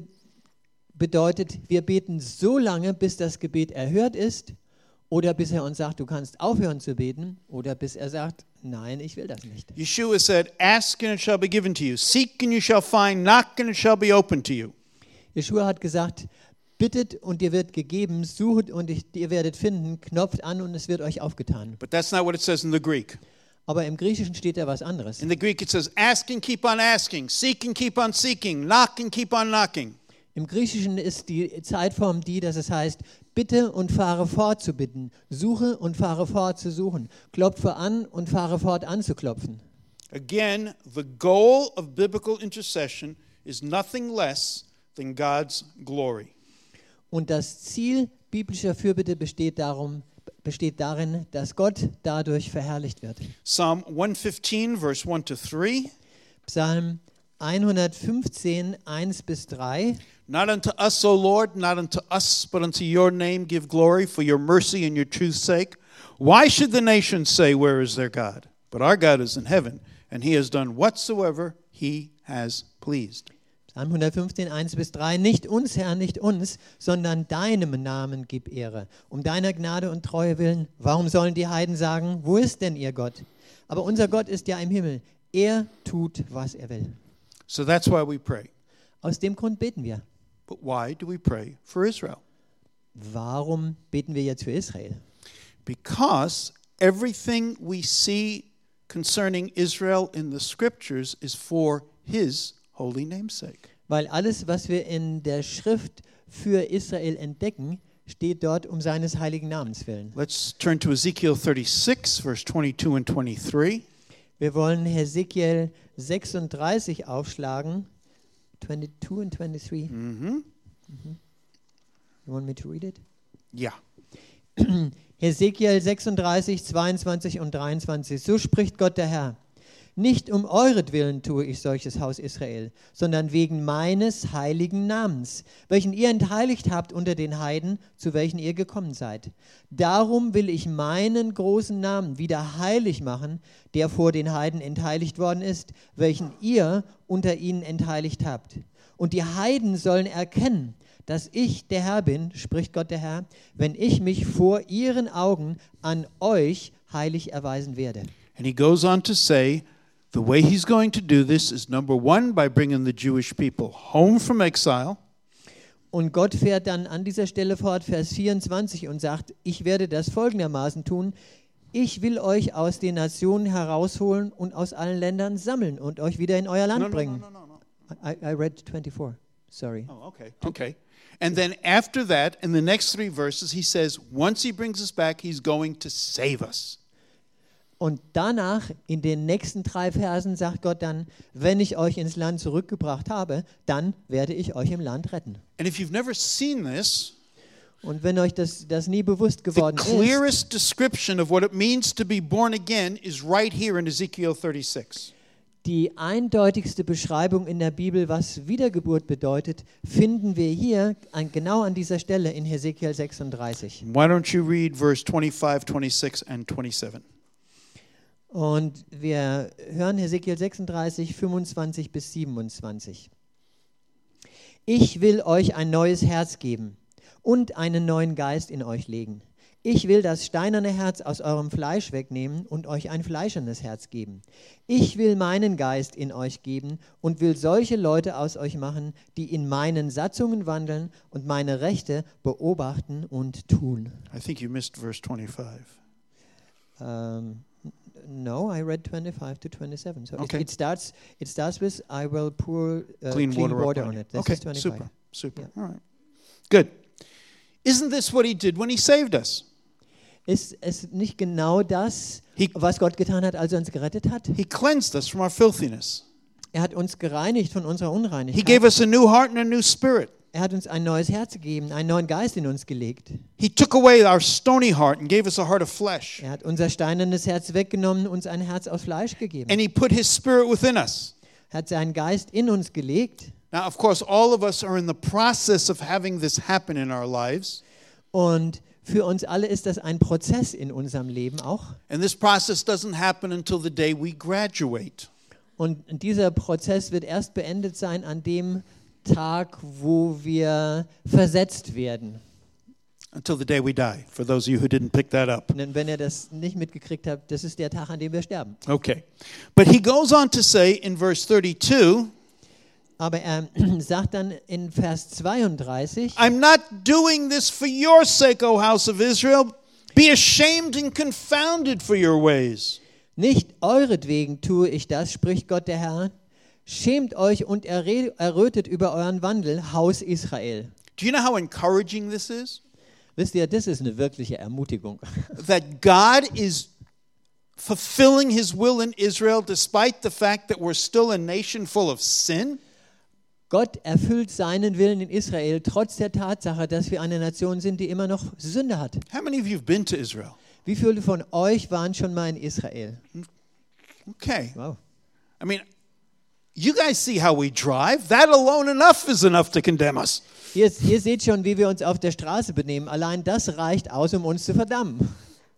bedeutet, wir beten so lange, bis das Gebet erhört ist oder bis er uns sagt, du kannst aufhören zu beten oder bis er sagt, nein, ich will das nicht. Yeshua said, ask and it shall be given to you. Seek and you shall find. Knock and it shall be opened to you. Jeschua hat gesagt, bittet und dir wird gegeben, sucht und ihr werdet finden, knopft an und es wird euch aufgetan. But that's not what it says in the Greek. Aber im Griechischen steht da was anderes. In the Greek it says, ask and keep on asking. Seek and keep on seeking. Knock and keep on knocking. Im Griechischen ist die Zeitform die, dass es heißt, bitte und fahre fort zu bitten, suche und fahre fort zu suchen, klopfe an und fahre fort anzuklopfen. Again, the goal of biblical intercession is nothing less than God's glory. Und das Ziel biblischer Fürbitte besteht darin, dass Gott dadurch verherrlicht wird. Psalm 115, verse 1 to 3. Psalm 115, 1 bis 3. Not unto us, O Lord, not unto us, but unto your name give glory for your mercy and your truth's sake. Why should the nations say, where is their God? But our God is in heaven, and he has done whatsoever he has pleased. Psalm 115, 1 bis 3. Nicht uns, Herr, nicht uns, sondern deinem Namen gib Ehre. Um deiner Gnade und Treue willen. Warum sollen die Heiden sagen, wo ist denn ihr Gott? Aber unser Gott ist ja im Himmel. Er tut, was er will. So that's why we pray. Aus dem Grund beten wir. But why do we pray for Israel? Warum beten wir jetzt für Israel? Because everything we see concerning Israel in the scriptures is for his holy name's sake. Weil alles, was wir in der Schrift für Israel entdecken, steht dort um seines heiligen Namens willen. Let's turn to Ezekiel 36, verse 22 and 23. Wir wollen Hesekiel 36 aufschlagen. 22 and 23. You want me to read it? Yeah. Hesekiel 36, 22 und 23. So spricht Gott der Herr. Nicht um euretwillen tue ich solches, Haus Israel, sondern wegen meines heiligen Namens, welchen ihr entheiligt habt unter den Heiden, zu welchen ihr gekommen seid. Darum will ich meinen großen Namen wieder heilig machen, der vor den Heiden entheiligt worden ist, welchen ihr unter ihnen entheiligt habt. Und die Heiden sollen erkennen, dass ich der Herr bin, spricht Gott der Herr, wenn ich mich vor ihren Augen an euch heilig erweisen werde. And he goes on to say, the way he's going to do this is number one, by bringing the Jewish people home from exile. Und Gott fährt dann an dieser Stelle fort, Vers 24, und sagt, ich werde das folgendermaßen tun, ich will euch aus den Nationen herausholen und aus allen Ländern sammeln und euch wieder in euer Land bringen. No. I read 24, sorry. Oh, okay. And then after that, in the next 3 verses, he says, once he brings us back, he's going to save us. Und danach, in den nächsten 3 Versen, sagt Gott dann, wenn ich euch ins Land zurückgebracht habe, dann werde ich euch im Land retten. And if you've never seen this, Und wenn euch das nie bewusst the geworden ist, clearest description of what it means to be born again is right here in Ezekiel 36. die eindeutigste Beschreibung in der Bibel, was Wiedergeburt bedeutet, finden wir hier genau an dieser Stelle in Hesekiel 36. Why don't you read verse 25, 26 and 27? Und wir hören Hesekiel 36, 25 bis 27. Ich will euch ein neues Herz geben und einen neuen Geist in euch legen. Ich will das steinerne Herz aus eurem Fleisch wegnehmen und euch ein fleischernes Herz geben. Ich will meinen Geist in euch geben und will solche Leute aus euch machen, die in meinen Satzungen wandeln und meine Rechte beobachten und tun. I think you missed verse 25. No, I read 25 to 27. So Okay. it starts with I will pour Clean water on it. This Okay, is 25. super. Yeah. All right. Good. Isn't this what he did when he saved us? Ist es nicht genau das, He- was Gott getan hat, als er uns gerettet hat? He cleansed us from our filthiness. Er hat uns gereinigt von unserer He Unreinigkeit. gave us a new heart and a new spirit. Er hat uns ein neues Herz gegeben, einen neuen Geist in uns gelegt. He took away our stony heart and gave us a heart of flesh. Er hat unser steinernes Herz weggenommen, uns ein Herz aus Fleisch gegeben. And he put his spirit within us. Er hat seinen Geist in uns gelegt. Now, of course, all of us are in the process of having this happen in our lives. Und für uns alle ist das ein Prozess in unserem Leben auch. And this process doesn't happen until the day we graduate. Und dieser Prozess wird erst beendet sein an dem Tag, wo wir versetzt werden. Until the day we die, for those of you who didn't pick that up. Und wenn ihr das nicht mitgekriegt habt, das ist der Tag, an dem wir sterben. Okay. But he goes on to say in verse 32, Aber er sagt dann in Vers 32, I'm not doing this for your sake, O house of Israel. Be ashamed and confounded for your ways. nicht euretwegen tue ich das, spricht Gott der Herr. Schämt euch und errötet über euren Wandel, Haus Israel. Do you know how encouraging this is? Wisst ihr, das ist eine wirkliche Ermutigung. That God is fulfilling his will in Israel despite the fact that we're still a nation full of sin? Gott erfüllt seinen Willen in Israel, trotz der Tatsache, dass wir eine Nation sind, die immer noch Sünde hat. How many of you have been to Israel? Wie viele von euch waren schon mal in Israel? Okay. Wow. I mean, you guys see how we drive. That alone is enough to condemn us. Ihr seht schon, wie wir uns auf der Straße benehmen. Allein das reicht aus, um uns zu verdammen.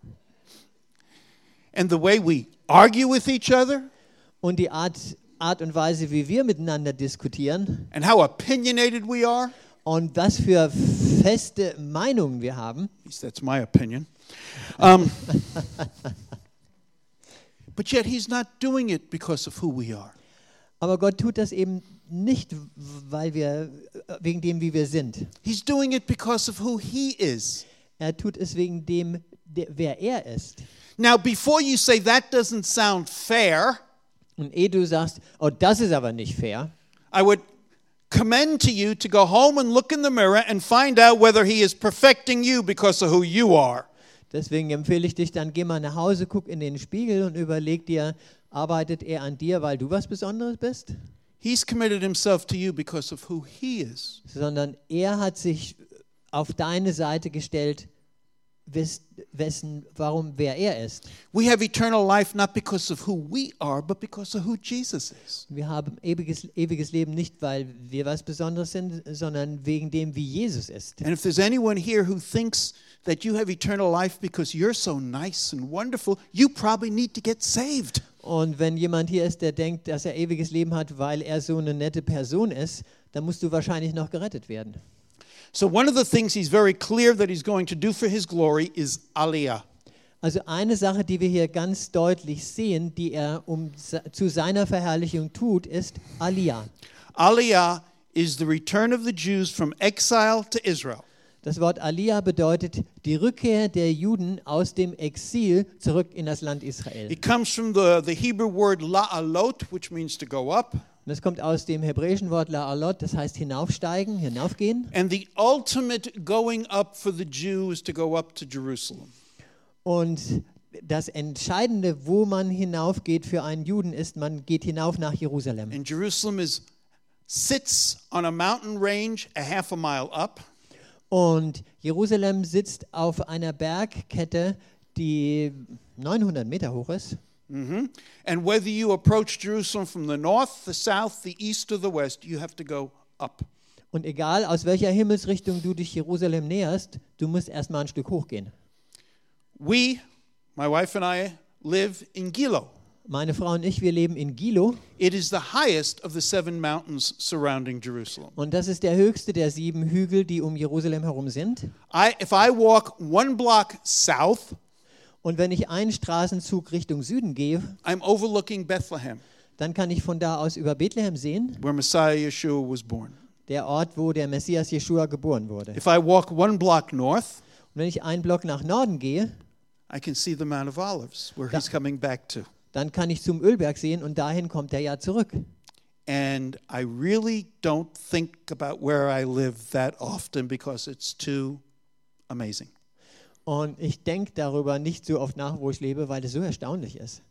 And the way we argue with each other Und die Art und Weise, wie wir miteinander diskutieren and how opinionated we are, und was für feste Meinungen wir haben. at least that's my opinion. But yet he's not doing it because of who we are. Aber Gott tut das eben nicht, wegen dem, wie wir sind. He's doing it because of who he is. Er tut es wegen dem, wer er ist. Now, before you say that doesn't sound fair, Und ehe du sagst, oh, das ist aber nicht fair, I would commend to you to go home and look in the mirror and find out whether he is perfecting you because of who you are. deswegen empfehle ich dich dann, geh mal nach Hause, guck in den Spiegel und überleg dir, arbeitet er an dir, weil du was Besonderes bist? He's committed himself to you because of who he is. Sondern er hat sich auf deine Seite gestellt wer er ist. We have eternal life not because of who we are, but because of who Jesus is. Wir haben ewiges Leben nicht, weil wir was Besonderes sind, sondern wegen dem, wie Jesus ist. And if there's anyone here who thinks that you have eternal life because you're so nice and wonderful, you probably need to get saved. Und wenn jemand hier ist, der denkt, dass er ewiges Leben hat, weil er so eine nette Person ist, dann musst du wahrscheinlich noch gerettet werden. So one of the things he's very clear that he's going to do for his glory is aliyah. Also eine Sache, die wir hier ganz deutlich sehen, die er zu seiner Verherrlichung tut, ist Aliyah. Aliyah is the return of the Jews from exile to Israel. Das Wort Aliyah bedeutet die Rückkehr der Juden aus dem Exil zurück in das Land Israel. It comes from the Hebrew word la'alot, which means to go up. Und das kommt aus dem hebräischen Wort La'alot, das heißt hinaufsteigen, hinaufgehen. And the ultimate going up for the Jew is to go up to Jerusalem. Und das Entscheidende, wo man hinaufgeht für einen Juden, ist, man geht hinauf nach Jerusalem. And Jerusalem sits on a mountain range a half a mile up. Und Jerusalem sitzt auf einer Bergkette, die 900 Meter hoch ist. Mm-hmm. And whether you approach Jerusalem from the north, the south, the east or the west, you have to go up. Und egal aus welcher Himmelsrichtung du dich Jerusalem näherst, du musst erstmal ein Stück hochgehen. We, my wife and I, live in Gilo. Meine Frau und ich, wir leben in Gilo. It is the highest of the 7 mountains surrounding Jerusalem. Und das ist der höchste der 7 Hügel, die um Jerusalem herum sind. If I walk 1 block south, Und wenn ich einen Straßenzug Richtung Süden gehe, I'm overlooking Bethlehem, dann kann ich von da aus über Bethlehem sehen, where Messiah Yeshua was born. der Ort, wo der Messias Jeschua geboren wurde. If I walk 1 block north, Und wenn ich einen Block nach Norden gehe, I can see the Mount of Olives, where he's coming back to. dann kann ich zum Ölberg sehen und dahin kommt er ja zurück. And I really don't think about where I live that often because it's too amazing. Und ich denke darüber nicht so oft nach, wo ich lebe, weil es so erstaunlich ist.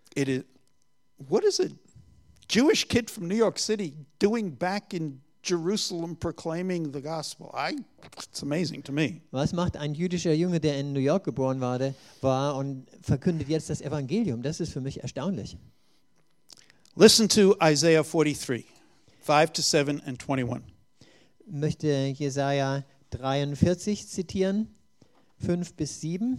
What is a Jewish kid from New York City doing back in Jerusalem proclaiming the gospel? It's amazing to me. Was macht ein jüdischer Junge, der in New York geboren war und verkündet jetzt das Evangelium? Das ist für mich erstaunlich. Listen to Isaiah 43, 5-7 and 21. Ich möchte Jesaja 43 zitieren, 5-7.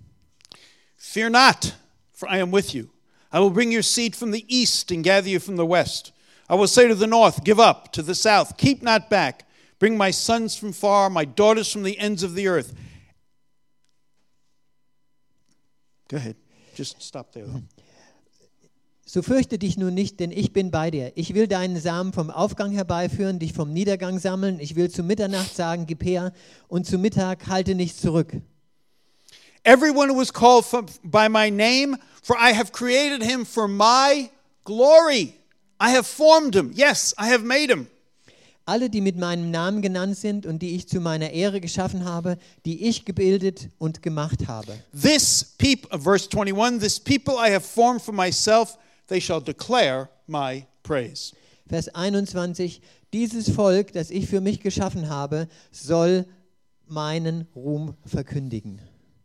Fear not, for I am with you. I will bring your seed from the east and gather you from the west. I will say to the north, give up, to the south, keep not back. Bring my sons from far, my daughters from the ends of the earth. Go ahead, just stop there. So fürchte dich nun nicht, denn ich bin bei dir. Ich will deinen Samen vom Aufgang herbeiführen, dich vom Niedergang sammeln. Ich will zu Mitternacht sagen, gib her, und zu Mittag halte nicht zurück. Everyone who is called by my name, for I have created him for my glory. I have formed him. Yes, I have made him. Alle, die mit meinem Namen genannt sind und die ich zu meiner Ehre geschaffen habe, die ich gebildet und gemacht habe. This people, verse 21, this people I have formed for myself, they shall declare my praise. Vers 21, dieses Volk, das ich für mich geschaffen habe, soll meinen Ruhm verkündigen.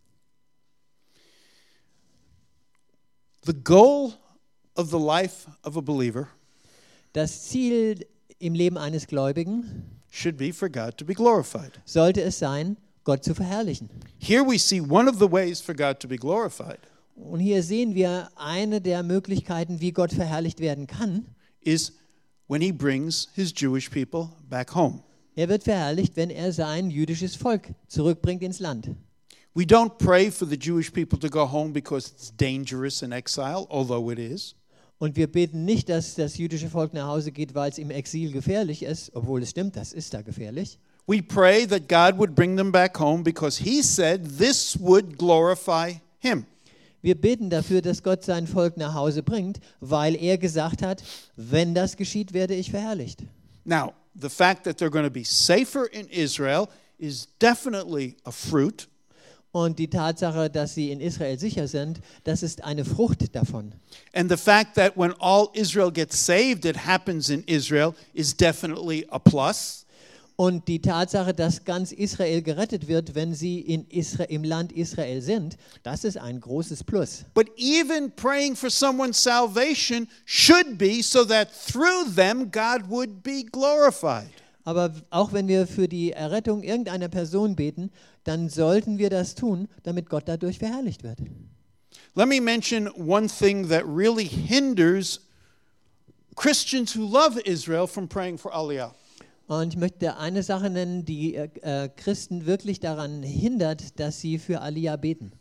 The goal of the life of a believer Das Ziel im Leben eines Gläubigen should be for God to be glorified. sollte es sein, Gott zu verherrlichen. Here we see one of the ways for God to be glorified Und hier sehen wir eine der Möglichkeiten, wie Gott verherrlicht werden kann. is when he brings his Jewish people back home. Er wird verherrlicht, wenn er sein jüdisches Volk zurückbringt ins Land. We don't pray for the Jewish people to go home because it's dangerous in exile, although it is. Und wir beten nicht, dass das jüdische Volk nach Hause geht, weil es im Exil gefährlich ist, obwohl es stimmt, das ist da gefährlich. We pray that God would bring them back home because he said this would glorify him. Wir beten dafür, dass Gott sein Volk nach Hause bringt, weil er gesagt hat, wenn das geschieht, werde ich verherrlicht. Now, the fact that they're going to be safer in Israel is definitely a fruit. Und die Tatsache, dass sie in Israel sicher sind, das ist eine Frucht davon. And the fact that when all Israel gets saved, it happens in Israel is definitely a plus. Und die Tatsache, dass ganz Israel gerettet wird, wenn sie im Land Israel sind, das ist ein großes Plus. But even praying for someone's salvation should be so that through them God would be glorified. Aber auch wenn wir für die Errettung irgendeiner Person beten, dann sollten wir das tun, damit Gott dadurch verherrlicht wird. Let me mention one thing that really hinders Christians who love Israel from praying for Aliyah. Und ich möchte eine Sache nennen, die Christen wirklich daran hindert, dass sie für Aliyah beten.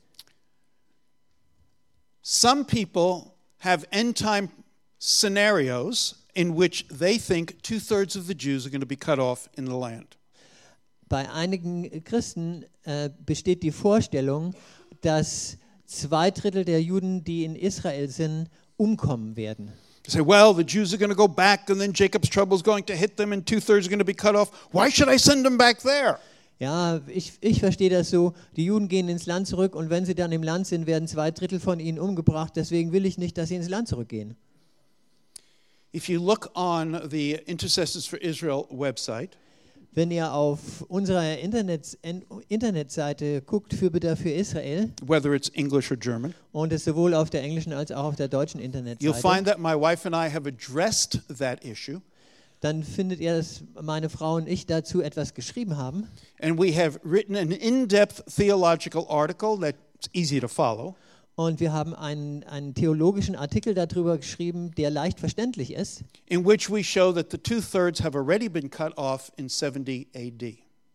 Some people have end-time scenarios in which they think 2/3 of the Jews are going to be cut off in the land. Bei einigen Christen besteht die Vorstellung, dass 2/3 der Juden, die in Israel sind, umkommen werden. They say, well, the Jews are going to go back and then Jacob's trouble is going to hit them and 2/3 are going to be cut off. Why should I send them back there? Ja, ich verstehe das so, die Juden gehen ins Land zurück und wenn sie dann im Land sind, werden 2/3 von ihnen umgebracht. Deswegen will ich nicht, dass sie ins Land zurückgehen. If you look on the Intercessors for Israel website, Wenn ihr auf unserer Internetseite guckt, Fürbitter für Israel, whether it's English or German, und es sowohl auf der englischen als auch auf der deutschen you'll Internetseite, find that my wife and I have addressed that issue. dann findet ihr, dass meine Frau und ich dazu etwas geschrieben haben. And we have written an in-depth theological article that's easy to follow. Und wir haben einen theologischen Artikel darüber geschrieben, der leicht verständlich ist, In which we show that the 2/3 have already been cut off in 70 AD.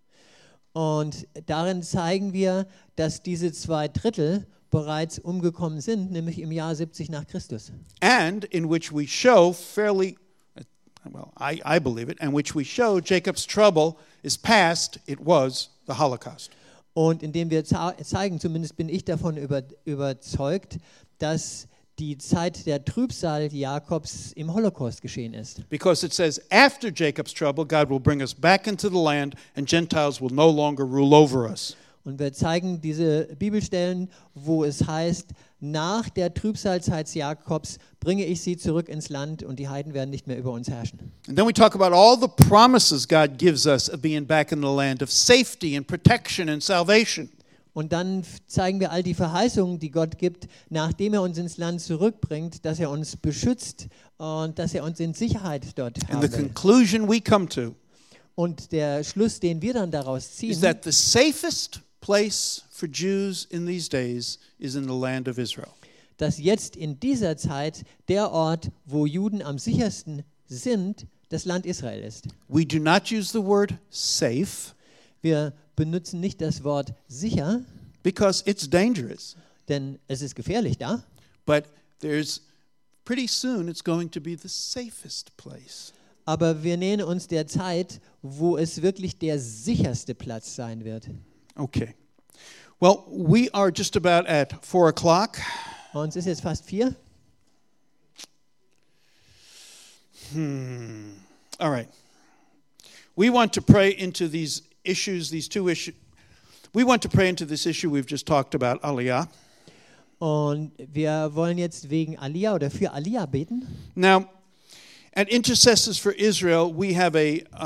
und darin zeigen wir, dass diese 2/3 bereits umgekommen sind, nämlich im Jahr 70 nach Christus. And in which we show fairly, well, I believe it, and which we show Jacob's trouble is past, it was the Holocaust. Und indem wir zeigen, zumindest bin ich davon überzeugt, dass die Zeit der Trübsal Jakobs im Holocaust geschehen ist. Because it says, after Jacob's trouble, God will bring us back into the land and Gentiles will no longer rule over us. Und wir zeigen diese Bibelstellen, wo es heißt, nach der Trübsalzeit Jakobs bringe ich sie zurück ins Land und die Heiden werden nicht mehr über uns herrschen. And then we talk about all the promises God gives us of being back in the land, of safety and protection and salvation. Und dann zeigen wir all die Verheißungen, die Gott gibt, nachdem er uns ins Land zurückbringt, dass er uns beschützt und dass er uns in Sicherheit dort And the haben will. conclusion we come to Und der Schluss, den wir dann daraus is ziehen, that the safest place for Jews in these days is in the land of Israel. dass jetzt in dieser Zeit der Ort, wo Juden am sichersten sind, das Land Israel ist. We do not use the word safe Wir benutzen nicht das Wort sicher, because it's dangerous, denn es ist gefährlich da, but there's pretty soon it's going to be the safest place. aber wir nähern uns der Zeit, wo es wirklich der sicherste Platz sein wird. Okay. Well, we are just about at 4 o'clock. Und es ist jetzt fast 4. All right. We want to pray into these issues, these two issues. We want to pray into this issue we've just talked about, Aliyah. Und wir wollen jetzt wegen Aliyah oder für Aliyah beten. Now, at Intercessors for Israel, we have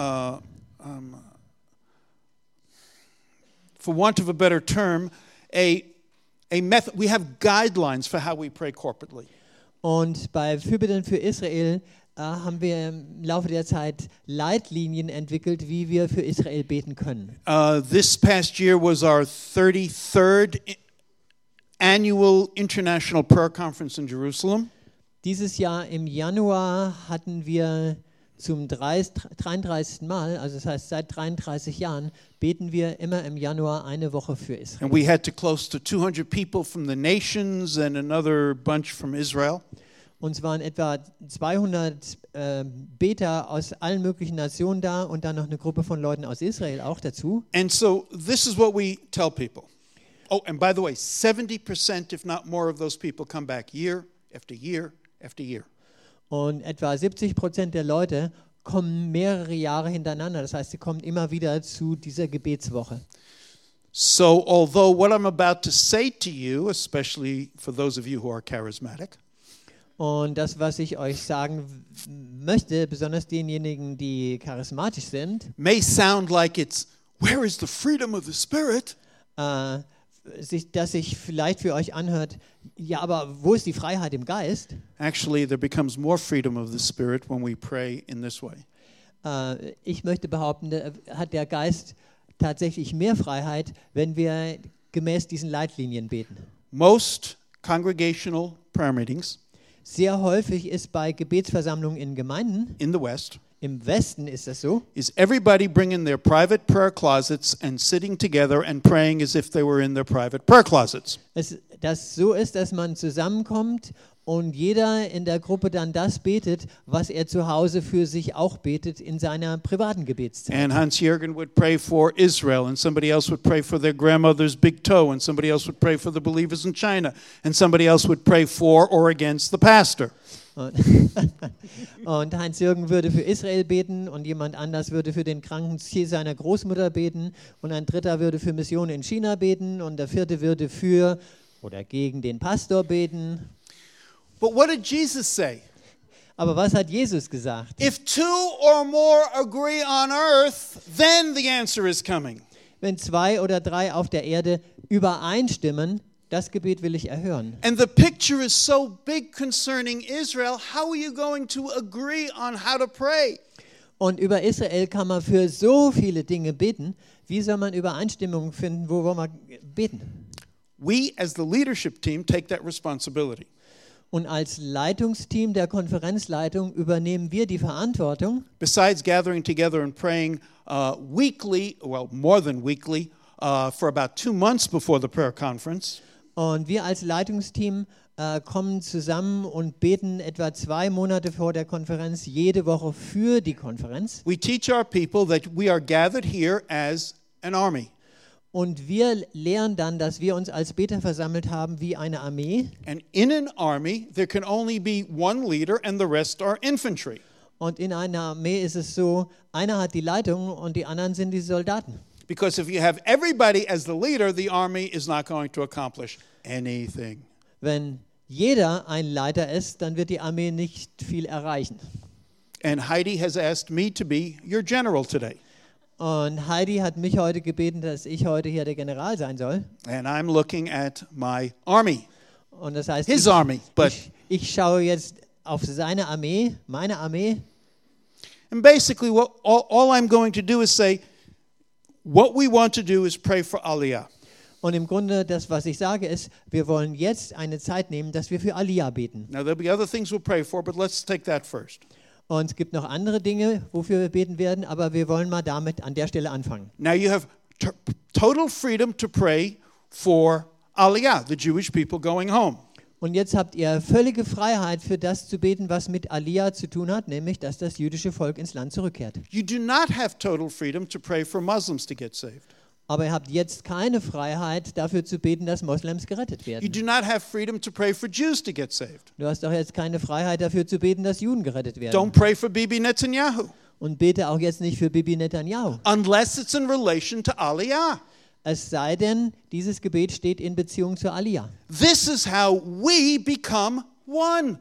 for want of a better term, a method. We have guidelines for how we pray corporately. Und bei Fürbittern für Israel haben wir im Laufe der Zeit Leitlinien entwickelt, wie wir für Israel beten können. This past year was our 33rd annual International Prayer Conference in Jerusalem. Dieses Jahr im Januar hatten wir zum 33. Mal, also das heißt seit 33 Jahren, beten wir immer im Januar eine Woche für Israel. And we had to close to 200 people from the nations and another bunch from Israel. Und es waren etwa 200 Beter aus allen möglichen Nationen da und dann noch eine Gruppe von Leuten aus Israel auch dazu. And so this is what we tell people. Oh, and by the way, 70%, if not more, of those people come back year after year after year. Und etwa 70% der Leute kommen mehrere Jahre hintereinander. Das heißt, sie kommen immer wieder zu dieser Gebetswoche. So although what I'm about to say to you, especially for those of you who are charismatic, Und das, was ich euch sagen möchte, besonders denjenigen, die charismatisch sind, may sound like it's, where is the freedom of the Spirit? dass sich vielleicht für euch anhört, ja, aber wo ist die Freiheit im Geist? Actually, there becomes more freedom of the Spirit when we pray in this way. Ich möchte behaupten, da hat der Geist tatsächlich mehr Freiheit, wenn wir gemäß diesen Leitlinien beten. Most congregational prayer meetings Sehr häufig ist bei Gebetsversammlungen in Gemeinden, in the West im Westen ist das so, is everybody bringing their private prayer closets and sitting together and praying as if they were in their private prayer closets. dass so ist, dass man zusammenkommt und jeder in der Gruppe dann das betet, was er zu Hause für sich auch betet in seiner privaten Gebetszeit. And Hans-Jürgen would pray for Israel, and somebody else would pray for their grandmother's big toe, and somebody else would pray for the believers in China, and somebody else would pray for or against the pastor. Und Heinz-Jürgen würde für Israel beten und jemand anders würde für den kranken Zeh seiner Großmutter beten und ein dritter würde für Missionen in China beten und der vierte würde für oder gegen den Pastor beten. But what did Jesus say? Aber was hat Jesus gesagt? If two or more agree on earth, then the answer is coming. Wenn 2 oder 3 auf der Erde übereinstimmen, das Gebet will ich erhören. And the picture is so big concerning Israel. How are you going to agree on how to pray? Und über Israel kann man für so viele Dinge beten. Wie soll man Übereinstimmung finden? Wo wollen wir beten? We, as the leadership team, take that responsibility. Und als Leitungsteam der Konferenzleitung übernehmen wir die Verantwortung. Besides gathering together and praying weekly, well, more than weekly, for about 2 months before the prayer conference, Und wir als Leitungsteam kommen zusammen und beten etwa 2 Monate vor der Konferenz, jede Woche für die Konferenz. we teach our people that we are gathered here as an army. Und wir lehren dann, dass wir uns als Beter versammelt haben wie eine Armee. And in an army, there can only be one leader and the rest are infantry. Und in einer Armee ist es so, einer hat die Leitung und die anderen sind die Soldaten. Because if you have everybody as the leader, the army is not going to accomplish anything. Wenn jeder ein Leiter ist, dann wird die Armee nicht viel erreichen. And Heidi has asked me to be your general today. Und Heidi hat mich heute gebeten, dass ich heute hier der General sein soll. And I'm looking at my army, Und das heißt, his army. But ich schaue jetzt auf seine Armee, meine Armee. and basically, all I'm going to do is say, what we want to do is pray for Aliyah. Und im Grunde, das, was ich sage, ist, wir wollen jetzt eine Zeit nehmen, dass wir für Aliyah beten. Now, there'll be other things we'll pray for, but let's take that first. Und es gibt noch andere Dinge, wofür wir beten werden, aber wir wollen mal damit an der Stelle anfangen. Now, you have total freedom to pray for Aliyah, the Jewish people going home. Und jetzt habt ihr völlige Freiheit für das zu beten, was mit Aliyah zu tun hat, nämlich, dass das jüdische Volk ins Land zurückkehrt. You do not have total freedom to pray for Muslims to get saved. Aber ihr habt jetzt keine Freiheit, dafür zu beten, dass Moslems gerettet You werden. do not have freedom to pray for Jews to get saved. Du hast doch jetzt keine Freiheit, dafür zu beten, dass Juden gerettet Don't werden. pray for Bibi Netanyahu Und bete auch jetzt nicht für Bibi Netanyahu. unless it's in relation to Aliyah. Es sei denn, dieses Gebet steht in Beziehung zur Aliyah. This is how we become one.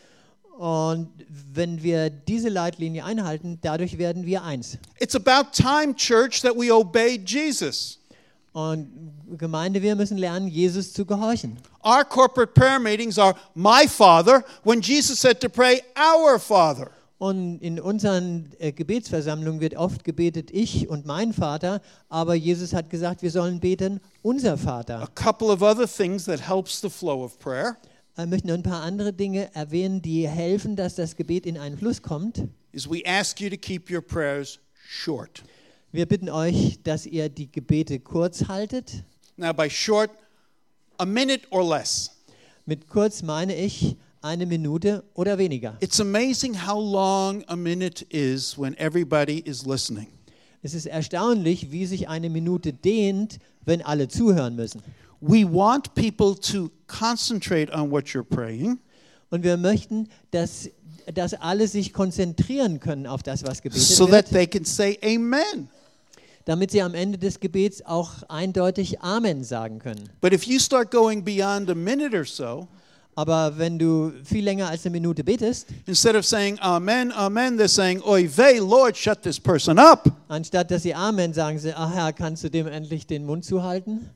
Und wenn wir diese Leitlinie einhalten, dadurch werden wir eins. It's about time, church, that we obey Jesus. Und Gemeinde, wir müssen lernen, Jesus zu gehorchen. Our corporate prayer meetings are my Father, when Jesus said to pray, our Father. Und in unseren Gebetsversammlungen wird oft gebetet, ich und mein Vater, aber Jesus hat gesagt, wir sollen beten, unser A Vater. couple of other things that helps the flow of prayer Ich möchte noch ein paar andere Dinge erwähnen, die helfen, dass das Gebet in einen Fluss kommt. is we ask you to keep your prayers short. Wir bitten euch, dass ihr die Gebete kurz haltet. Now, by short, a minute or less. Mit kurz meine ich 1 Minute oder weniger. It's amazing how long a minute is when everybody is listening. Es ist erstaunlich, wie sich 1 Minute dehnt, wenn alle zuhören müssen. We want people to concentrate on what you're praying Und wir möchten, dass alle sich konzentrieren können auf das, was gebetet so that wird, they can say amen. damit sie am Ende des Gebets auch eindeutig Amen sagen können. But if you start going beyond a minute or so, Aber wenn du viel länger als eine Minute betest, instead of saying amen, amen, they're saying, oy vey, Lord, shut this person up. anstatt dass sie Amen sagen, sie, ach Herr, kannst du dem endlich den Mund zuhalten?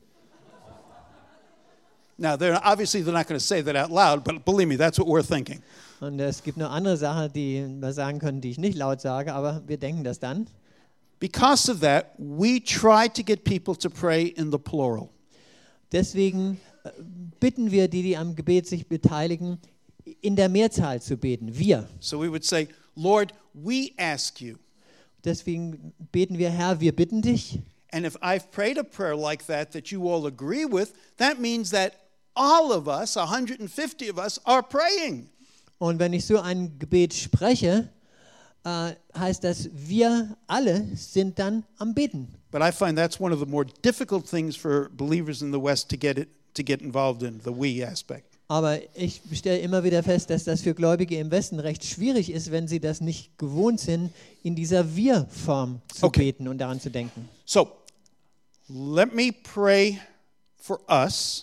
Now, they're not going to say that out loud, but believe me, that's what we're thinking. Und es gibt noch andere Sachen, die wir sagen können, die ich nicht laut sage, aber wir denken das dann. Because of that, we try to get people to pray in the plural. Deswegen bitten wir die am Gebet sich beteiligen, in der Mehrzahl zu beten. Wir. So we would say, Lord, we ask you. Deswegen beten wir, Herr, wir bitten dich. And if I've prayed a prayer like that you all agree with, that means that all of us, 150 of us, are praying. Und wenn ich so ein Gebet spreche, heißt das, wir alle sind dann am Beten. But I find that's one of the more difficult things for believers in the West to get involved in, the we aspect. Aber ich stelle immer wieder fest, dass das für Gläubige im Westen recht schwierig ist, wenn sie das nicht gewohnt sind, in dieser Wir-Form zu beten und daran zu denken. So, let me pray for us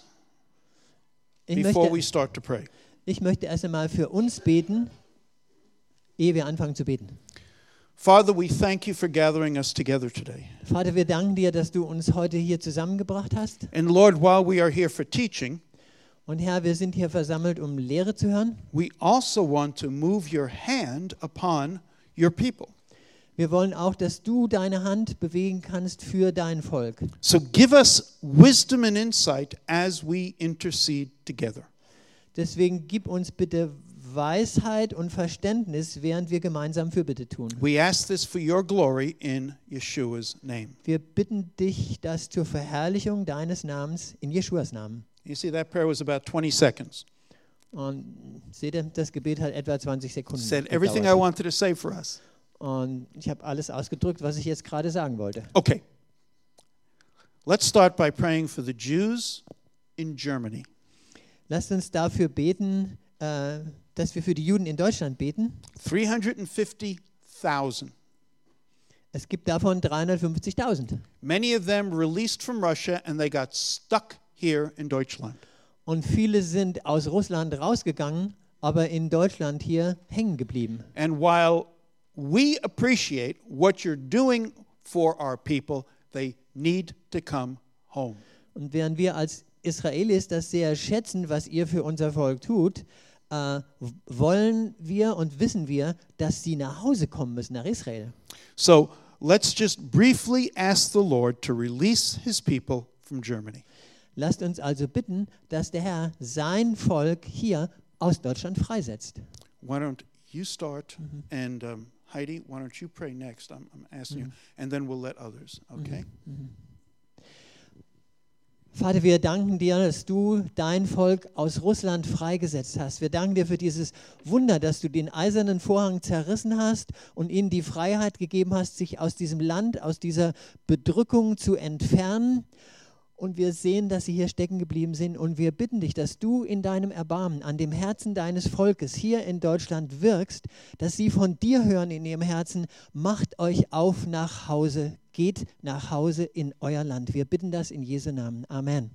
before we start to pray. Ich möchte erst einmal für uns beten, ehe wir anfangen zu beten. Father, we thank you for gathering us together today. Vater, wir danken dir, dass du uns heute hier zusammengebracht hast. And Lord, while we are here for teaching, Und Herr, wir sind hier versammelt, um Lehre zu hören. we also want to move your hand upon your people. Wir wollen auch, dass du deine Hand bewegen kannst für dein Volk. So give us wisdom and insight as we intercede together. Deswegen gib uns bitte Weisheit und Verständnis, während wir gemeinsam Fürbitte tun. We ask this for your glory in Yeshua's name. Wir bitten dich, das zur Verherrlichung deines Namens in Jeschuas Namen. You see, that prayer was about 20 seconds. Und seht ihr, das Gebet hat etwa 20 Sekunden Said everything I gedauert. wanted to say for us. Und ich habe alles ausgedrückt, was ich jetzt gerade sagen wollte. Okay. Let's start by praying for the Jews in Germany. Lasst uns dafür beten, dass wir für die Juden in Deutschland beten. 350,000. Es gibt davon 350.000. Many of them released from Russia and they got stuck here in Deutschland. Und viele sind aus Russland rausgegangen, aber in Deutschland hier hängen geblieben. And while we appreciate what you're doing for our people, they need to come home. Und während wir als Israelis das sehr schätzen, was ihr für unser Volk tut, wollen wir und wissen wir, dass sie nach Hause kommen müssen, nach Israel. So let's just briefly ask the Lord to release his people from Germany. Lasst uns also bitten, dass der Herr sein Volk hier aus Deutschland freisetzt. Why don't you start and Heidi, why don't you pray next? I'm asking you, and then we'll let others, okay? Vater, wir danken dir, dass du dein Volk aus Russland freigesetzt hast. Wir danken dir für dieses Wunder, dass du den eisernen Vorhang zerrissen hast und ihnen die Freiheit gegeben hast, sich aus diesem Land, aus dieser Bedrückung zu entfernen. Und wir sehen, dass sie hier stecken geblieben sind. Und wir bitten dich, dass du in deinem Erbarmen an dem Herzen deines Volkes hier in Deutschland wirkst, dass sie von dir hören in ihrem Herzen, macht euch auf nach Hause, geht nach Hause in euer Land. Wir bitten das in Jesu Namen. Amen.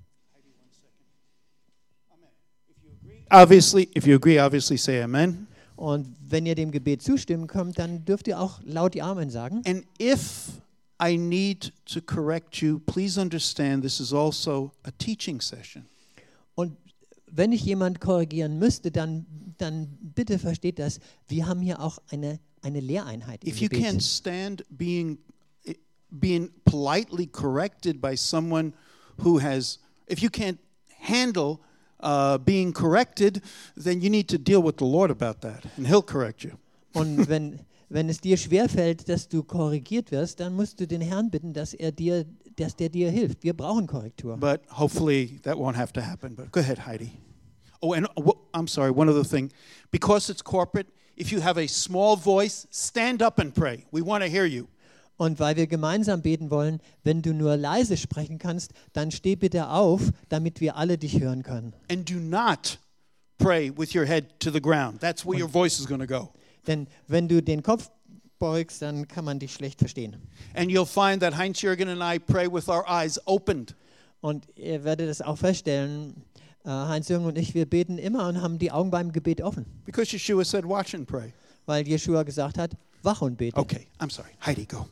If you agree, obviously say amen. Und wenn ihr dem Gebet zustimmen könnt, dann dürft ihr auch laut die Amen sagen. And if I need to correct you, please understand this is also a teaching session. Und wenn ich jemand korrigieren müsste, dann bitte versteht das, wir haben hier auch eine Lehreinheit im If you can't Gebet. stand being politely corrected by someone who has, if you can't handle being corrected, then you need to deal with the Lord about that, and He'll correct you. Und wenn es dir schwerfällt, dass du korrigiert wirst, dann musst du den Herrn bitten, dass der dir hilft. Wir brauchen Korrektur. But hopefully that won't have to happen. But go ahead, Heidi. Oh, and I'm sorry, one other thing. Because it's corporate, if you have a small voice, stand up and pray. We want to hear you. Und weil wir gemeinsam beten wollen, wenn du nur leise sprechen kannst, dann steh bitte auf, damit wir alle dich hören können. And do not pray with your head to the ground. That's where your voice is going to go. Denn wenn du den Kopf beugst, dann kann man dich schlecht verstehen. And you'll find that Heinz Jürgen and I pray with our eyes opened. Und ihr werdet es auch feststellen, Heinz-Jürgen und ich, wir beten immer und haben die Augen beim Gebet offen, Because Yeshua said, watch and pray. weil Jeschua gesagt hat, wach und bete. Okay, I'm sorry. Heidi, go.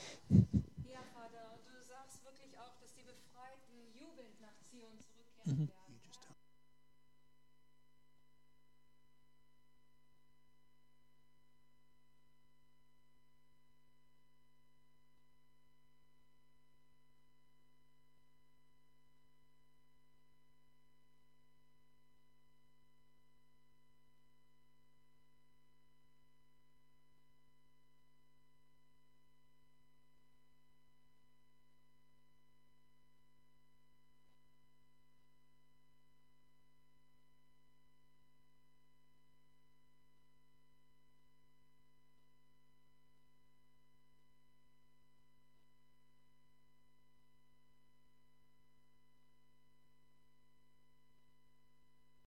Ja, Vater, und du sagst wirklich auch, dass die Befreiten jubelnd nach Zion zurückkehren werden.